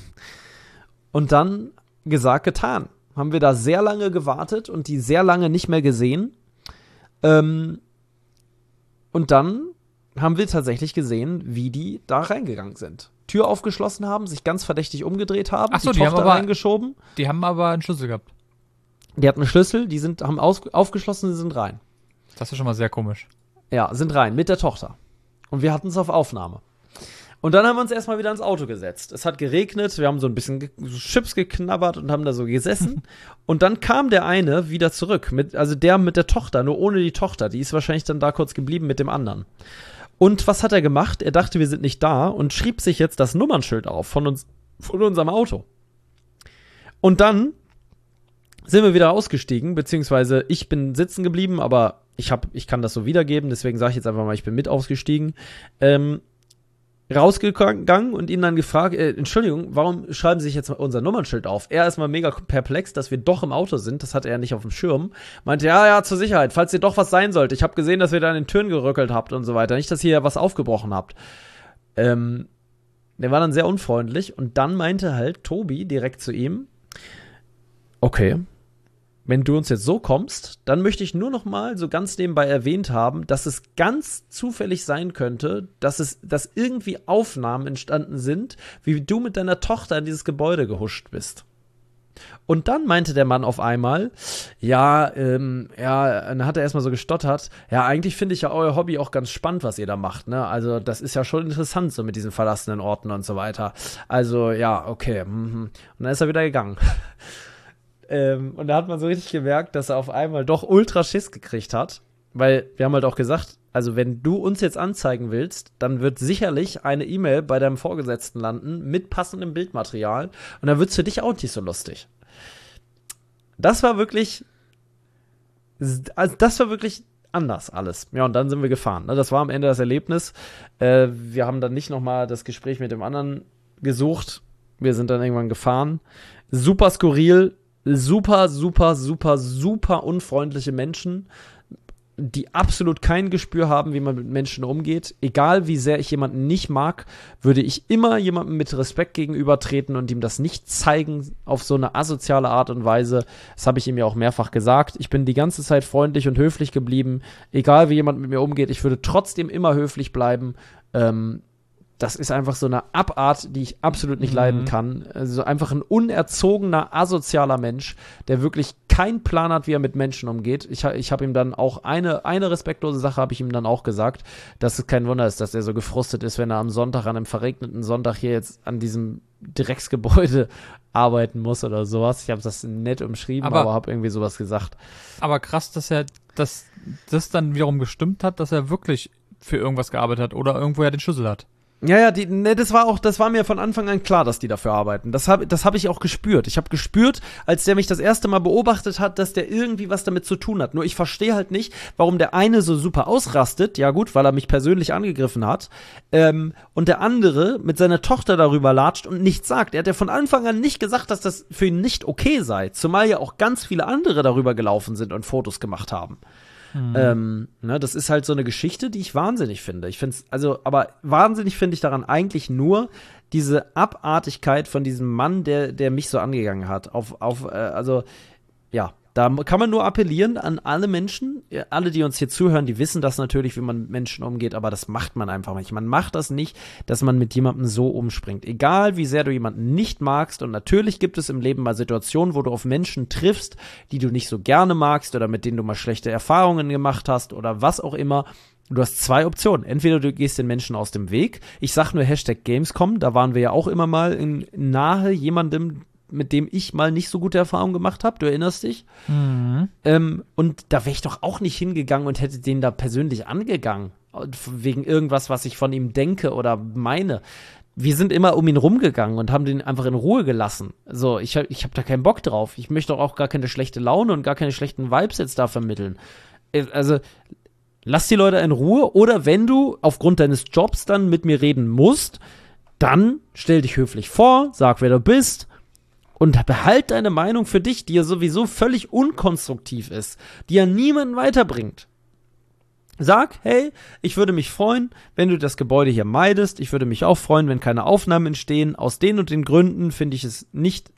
Und dann gesagt, getan. Haben wir da sehr lange gewartet und die sehr lange nicht mehr gesehen. Und dann haben wir tatsächlich gesehen, wie die da reingegangen sind. Tür aufgeschlossen haben, sich ganz verdächtig umgedreht haben, Ach so, die Tochter reingeschoben. Die haben aber einen Schlüssel gehabt. Die hatten einen Schlüssel, haben aufgeschlossen, sie sind rein. Das ist schon mal sehr komisch. Ja, sind rein, mit der Tochter. Und wir hatten es auf Aufnahme. Und dann haben wir uns erstmal wieder ins Auto gesetzt. Es hat geregnet, wir haben so ein bisschen Chips geknabbert und haben da so gesessen. Und dann kam der eine wieder zurück, also der mit der Tochter, nur ohne die Tochter. Die ist wahrscheinlich dann da kurz geblieben mit dem anderen. Und was hat er gemacht? Er dachte, wir sind nicht da und schrieb sich jetzt das Nummernschild auf von unserem Auto. Und dann sind wir wieder ausgestiegen, beziehungsweise ich bin sitzen geblieben, aber ich kann das so wiedergeben, deswegen sage ich jetzt einfach mal, ich bin mit ausgestiegen. Rausgegangen und ihn dann gefragt, Entschuldigung, warum schreiben Sie sich jetzt unser Nummernschild auf? Er ist mal mega perplex, dass wir doch im Auto sind, das hatte er nicht auf dem Schirm. Meinte, ja, zur Sicherheit, falls ihr doch was sein sollte. Ich habe gesehen, dass ihr da an den Türen gerückelt habt und so weiter. Nicht, dass ihr was aufgebrochen habt. Der war dann sehr unfreundlich und dann meinte halt Tobi direkt zu ihm, okay, wenn du uns jetzt so kommst, dann möchte ich nur noch mal so ganz nebenbei erwähnt haben, dass es ganz zufällig sein könnte, dass irgendwie Aufnahmen entstanden sind, wie du mit deiner Tochter in dieses Gebäude gehuscht bist. Und dann meinte der Mann auf einmal, dann hat er erstmal so gestottert, ja, eigentlich finde ich ja euer Hobby auch ganz spannend, was ihr da macht, ne? Also das ist ja schon interessant, so mit diesen verlassenen Orten und so weiter. Also, ja, okay. Und dann ist er wieder gegangen. Und da hat man so richtig gemerkt, dass er auf einmal doch ultra Schiss gekriegt hat, weil wir haben halt auch gesagt, also wenn du uns jetzt anzeigen willst, dann wird sicherlich eine E-Mail bei deinem Vorgesetzten landen mit passendem Bildmaterial und dann wird's für dich auch nicht so lustig. Das war wirklich anders alles. Ja, und dann sind wir gefahren. Das war am Ende das Erlebnis. Wir haben dann nicht nochmal das Gespräch mit dem anderen gesucht. Wir sind dann irgendwann gefahren. Super skurril. Super, super, super, super unfreundliche Menschen, die absolut kein Gespür haben, wie man mit Menschen umgeht. Egal, wie sehr ich jemanden nicht mag, würde ich immer jemandem mit Respekt gegenübertreten und ihm das nicht zeigen auf so eine asoziale Art und Weise. Das habe ich ihm ja auch mehrfach gesagt. Ich bin die ganze Zeit freundlich und höflich geblieben. Egal, wie jemand mit mir umgeht, ich würde trotzdem immer höflich bleiben. Das ist einfach so eine Abart, die ich absolut nicht leiden kann. Also einfach ein unerzogener, asozialer Mensch, der wirklich keinen Plan hat, wie er mit Menschen umgeht. Ich habe ihm dann auch eine respektlose Sache habe ich ihm dann auch gesagt, dass es kein Wunder ist, dass er so gefrustet ist, wenn er am Sonntag, an einem verregneten Sonntag hier jetzt an diesem Drecksgebäude arbeiten muss oder sowas. Ich habe das nett umschrieben, aber habe irgendwie sowas gesagt. Aber krass, dass das dann wiederum gestimmt hat, dass er wirklich für irgendwas gearbeitet hat oder irgendwo ja den Schlüssel hat. Ja, das war mir von Anfang an klar, dass die dafür arbeiten. Das hab ich auch gespürt. Ich habe gespürt, als der mich das erste Mal beobachtet hat, dass der irgendwie was damit zu tun hat. Nur ich verstehe halt nicht, warum der eine so super ausrastet. Ja gut, weil er mich persönlich angegriffen hat. Und der andere mit seiner Tochter darüber latscht und nichts sagt. Er hat ja von Anfang an nicht gesagt, dass das für ihn nicht okay sei. Zumal ja auch ganz viele andere darüber gelaufen sind und Fotos gemacht haben. Das ist halt so eine Geschichte, die ich wahnsinnig finde. Aber wahnsinnig finde ich daran eigentlich nur diese Abartigkeit von diesem Mann, der mich so angegangen hat. Da kann man nur appellieren an alle Menschen, alle, die uns hier zuhören, die wissen das natürlich, wie man mit Menschen umgeht, aber das macht man einfach nicht. Man macht das nicht, dass man mit jemandem so umspringt. Egal, wie sehr du jemanden nicht magst, und natürlich gibt es im Leben mal Situationen, wo du auf Menschen triffst, die du nicht so gerne magst oder mit denen du mal schlechte Erfahrungen gemacht hast oder was auch immer. Du hast zwei Optionen. Entweder du gehst den Menschen aus dem Weg. Ich sag nur #Gamescom, da waren wir ja auch immer mal nahe jemandem, mit dem ich mal nicht so gute Erfahrungen gemacht habe, du erinnerst dich? Mhm. Und da wäre ich doch auch nicht hingegangen und hätte den da persönlich angegangen, wegen irgendwas, was ich von ihm denke oder meine. Wir sind immer um ihn rumgegangen und haben den einfach in Ruhe gelassen. So, ich hab da keinen Bock drauf. Ich möchte doch auch gar keine schlechte Laune und gar keine schlechten Vibes jetzt da vermitteln. Also, lass die Leute in Ruhe, oder wenn du aufgrund deines Jobs dann mit mir reden musst, dann stell dich höflich vor, sag, wer du bist, und behalt deine Meinung für dich, die ja sowieso völlig unkonstruktiv ist, die ja niemanden weiterbringt. Sag, hey, ich würde mich freuen, wenn du das Gebäude hier meidest. Ich würde mich auch freuen, wenn keine Aufnahmen entstehen. Aus den und den Gründen finde ich es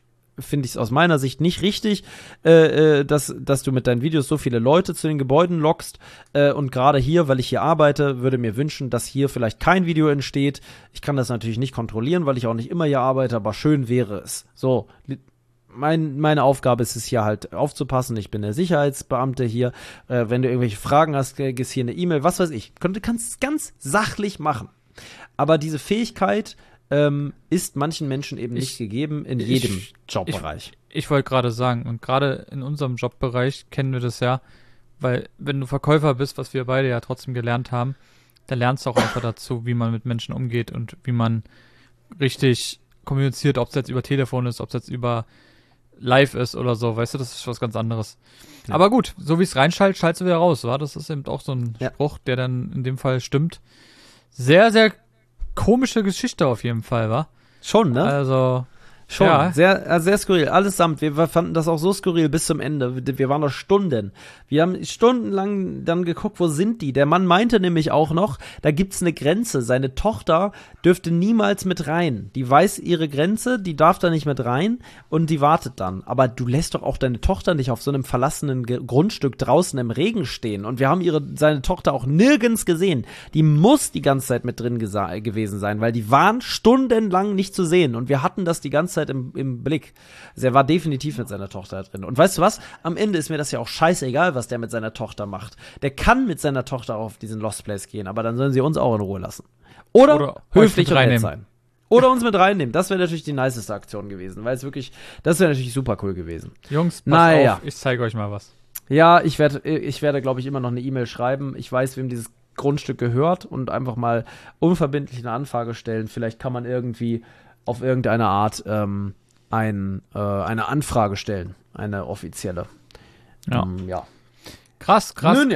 aus meiner Sicht nicht richtig, dass du mit deinen Videos so viele Leute zu den Gebäuden lockst. Und gerade hier, weil ich hier arbeite, würde mir wünschen, dass hier vielleicht kein Video entsteht. Ich kann das natürlich nicht kontrollieren, weil ich auch nicht immer hier arbeite, aber schön wäre es. So, meine Aufgabe ist es hier halt aufzupassen. Ich bin der Sicherheitsbeamte hier. Wenn du irgendwelche Fragen hast, gehst hier eine E-Mail, was weiß ich. Du kannst es ganz sachlich machen. Aber diese Fähigkeit ist manchen Menschen eben nicht gegeben in jedem Jobbereich. Ich wollte gerade sagen, und gerade in unserem Jobbereich kennen wir das ja, weil wenn du Verkäufer bist, was wir beide ja trotzdem gelernt haben, dann lernst du auch einfach dazu, wie man mit Menschen umgeht und wie man richtig kommuniziert, ob es jetzt über Telefon ist, ob es jetzt über live ist oder so, weißt du, das ist was ganz anderes. Ja. Aber gut, so wie es reinschaltet, schaltest du wieder raus, wa? Das ist eben auch so ein Spruch, der dann in dem Fall stimmt. Sehr, sehr komische Geschichte auf jeden Fall, wa? Schon, ne? Also, schon, ja. sehr skurril. Allesamt, wir fanden das auch so skurril bis zum Ende. Wir waren da Stunden. Wir haben stundenlang dann geguckt, wo sind die? Der Mann meinte nämlich auch noch, da gibt's eine Grenze. Seine Tochter dürfte niemals mit rein. Die weiß ihre Grenze, die darf da nicht mit rein und die wartet dann. Aber du lässt doch auch deine Tochter nicht auf so einem verlassenen Grundstück draußen im Regen stehen. Und wir haben seine Tochter auch nirgends gesehen. Die muss die ganze Zeit mit drin gewesen sein, weil die waren stundenlang nicht zu sehen. Und wir hatten das die ganze Zeit im Blick. Also er war definitiv mit seiner Tochter drin. Und weißt du was? Am Ende ist mir das ja auch scheißegal, was der mit seiner Tochter macht. Der kann mit seiner Tochter auf diesen Lost Place gehen, aber dann sollen sie uns auch in Ruhe lassen. Oder höflich und nett sein. Oder uns mit reinnehmen. Das wäre natürlich die niceste Aktion gewesen, weil das wäre natürlich super cool gewesen. Jungs, pass auf, ich zeige euch mal was. Ja, ich werde, glaube ich, immer noch eine E-Mail schreiben. Ich weiß, wem dieses Grundstück gehört und einfach mal unverbindlich eine Anfrage stellen. Vielleicht kann man irgendwie auf irgendeine Art eine Anfrage stellen, eine offizielle. Ja. Krass.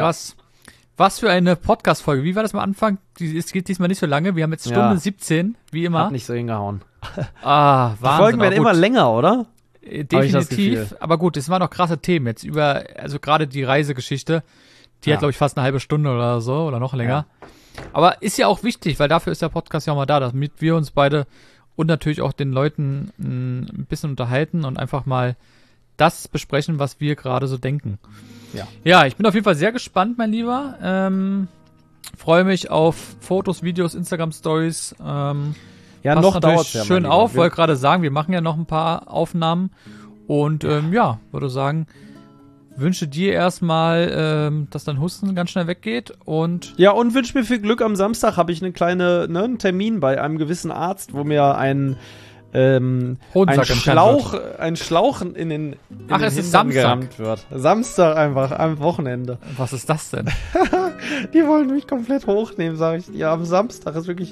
Was für eine Podcast-Folge. Wie war das am Anfang? Es geht diesmal nicht so lange. Wir haben jetzt Stunde 17, wie immer. Hat nicht so hingehauen. Wahnsinn. Die Folgen werden immer länger, oder? Definitiv. Aber gut, es waren noch krasse Themen jetzt also gerade die Reisegeschichte. Die hat, glaube ich, fast eine halbe Stunde oder so oder noch länger. Ja. Aber ist ja auch wichtig, weil dafür ist der Podcast ja auch mal da, damit wir uns beide und natürlich auch den Leuten ein bisschen unterhalten und einfach mal das besprechen, was wir gerade so denken. Ja, ich bin auf jeden Fall sehr gespannt, mein Lieber. Freue mich auf Fotos, Videos, Instagram-Stories. Noch dauert's ja. Schön auf, wollte gerade sagen, wir machen ja noch ein paar Aufnahmen. Und würde sagen, wünsche dir erstmal, dass dein Husten ganz schnell weggeht. Und wünsche mir viel Glück. Am Samstag habe ich einen Termin bei einem gewissen Arzt, wo mir ein Schlauch in den es ist Samstag gerammt wird. Samstag einfach, am Wochenende. Was ist das denn? Die wollen mich komplett hochnehmen, sage ich dir. Am Samstag ist wirklich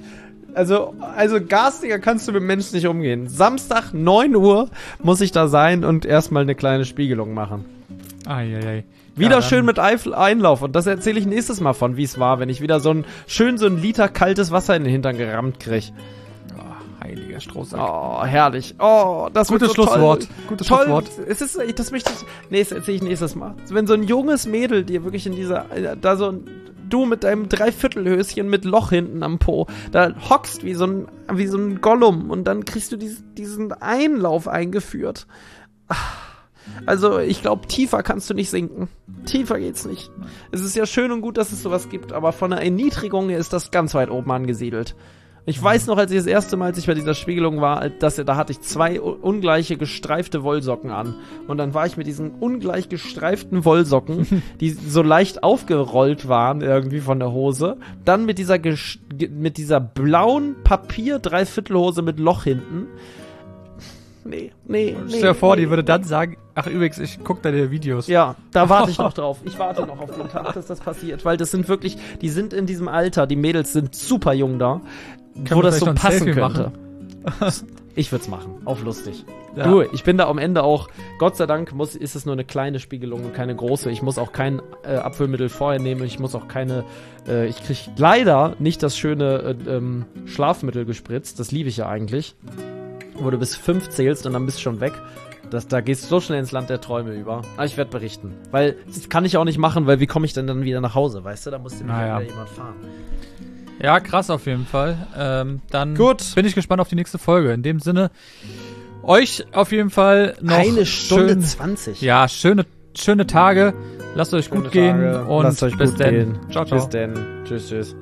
Also garstiger kannst du mit Menschen nicht umgehen. Samstag, 9 Uhr muss ich da sein und erstmal eine kleine Spiegelung machen. Eieiei. Wieder Ja, schön mit Einlauf. Und das erzähle ich nächstes Mal von, wie es war, wenn ich wieder so ein Liter kaltes Wasser in den Hintern gerammt krieg. Oh, heiliger Strohsack. Oh, herrlich. Oh, das Gutes wird so Schlusswort. Toll. Gutes toll. Schlusswort. Es ist, das möchte ich, das erzähle ich nächstes Mal. Wenn so ein junges Mädel dir wirklich in dieser, du mit deinem Dreiviertelhöschen mit Loch hinten am Po, da hockst wie so ein Gollum und dann kriegst du diesen Einlauf eingeführt. Also, ich glaube, tiefer kannst du nicht sinken. Tiefer geht's nicht. Es ist ja schön und gut, dass es sowas gibt, aber von der Erniedrigung her ist das ganz weit oben angesiedelt. Ich weiß noch, als ich das erste Mal, als ich bei dieser Spiegelung war, da hatte ich 2 ungleiche gestreifte Wollsocken an. Und dann war ich mit diesen ungleich gestreiften Wollsocken, die so leicht aufgerollt waren irgendwie von der Hose, dann mit dieser blauen Papier-Dreiviertelhose mit Loch hinten. Nee. Stell dir vor, die würde dann sagen, ach übrigens, ich guck da die Videos. Ja, da warte ich noch drauf. Ich warte noch auf den Tag, dass das passiert, weil das sind wirklich, die sind in diesem Alter, die Mädels sind super jung da, wo das so passen könnte. Ich würde es machen, auf lustig. Ja. Du, ich bin da am Ende auch, Gott sei Dank ist es nur eine kleine Spiegelung und keine große. Ich muss auch kein Abfüllmittel vorher nehmen, ich muss auch ich kriege leider nicht das schöne Schlafmittel gespritzt, das liebe ich ja eigentlich. Wo du bis 5 zählst und dann bist du schon weg. Da gehst du so schnell ins Land der Träume über. Aber ich werde berichten. Weil, das kann ich auch nicht machen, weil wie komme ich denn dann wieder nach Hause, weißt du? Da muss nämlich wieder jemand fahren. Ja, krass auf jeden Fall. Dann Gut. Bin ich gespannt auf die nächste Folge. In dem Sinne, euch auf jeden Fall noch 1 Stunde 20. Ja, schöne Tage. Lasst euch gut gehen und lasst euch bis gut dann. gehen. Ciao, ciao. Bis dann. Tschüss.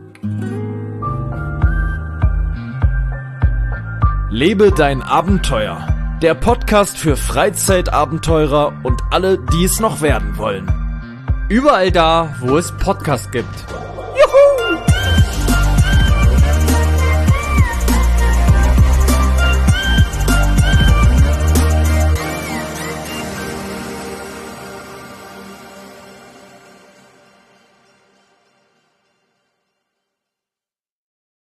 Lebe dein Abenteuer. Der Podcast für Freizeitabenteurer und alle, die es noch werden wollen. Überall da, wo es Podcasts gibt.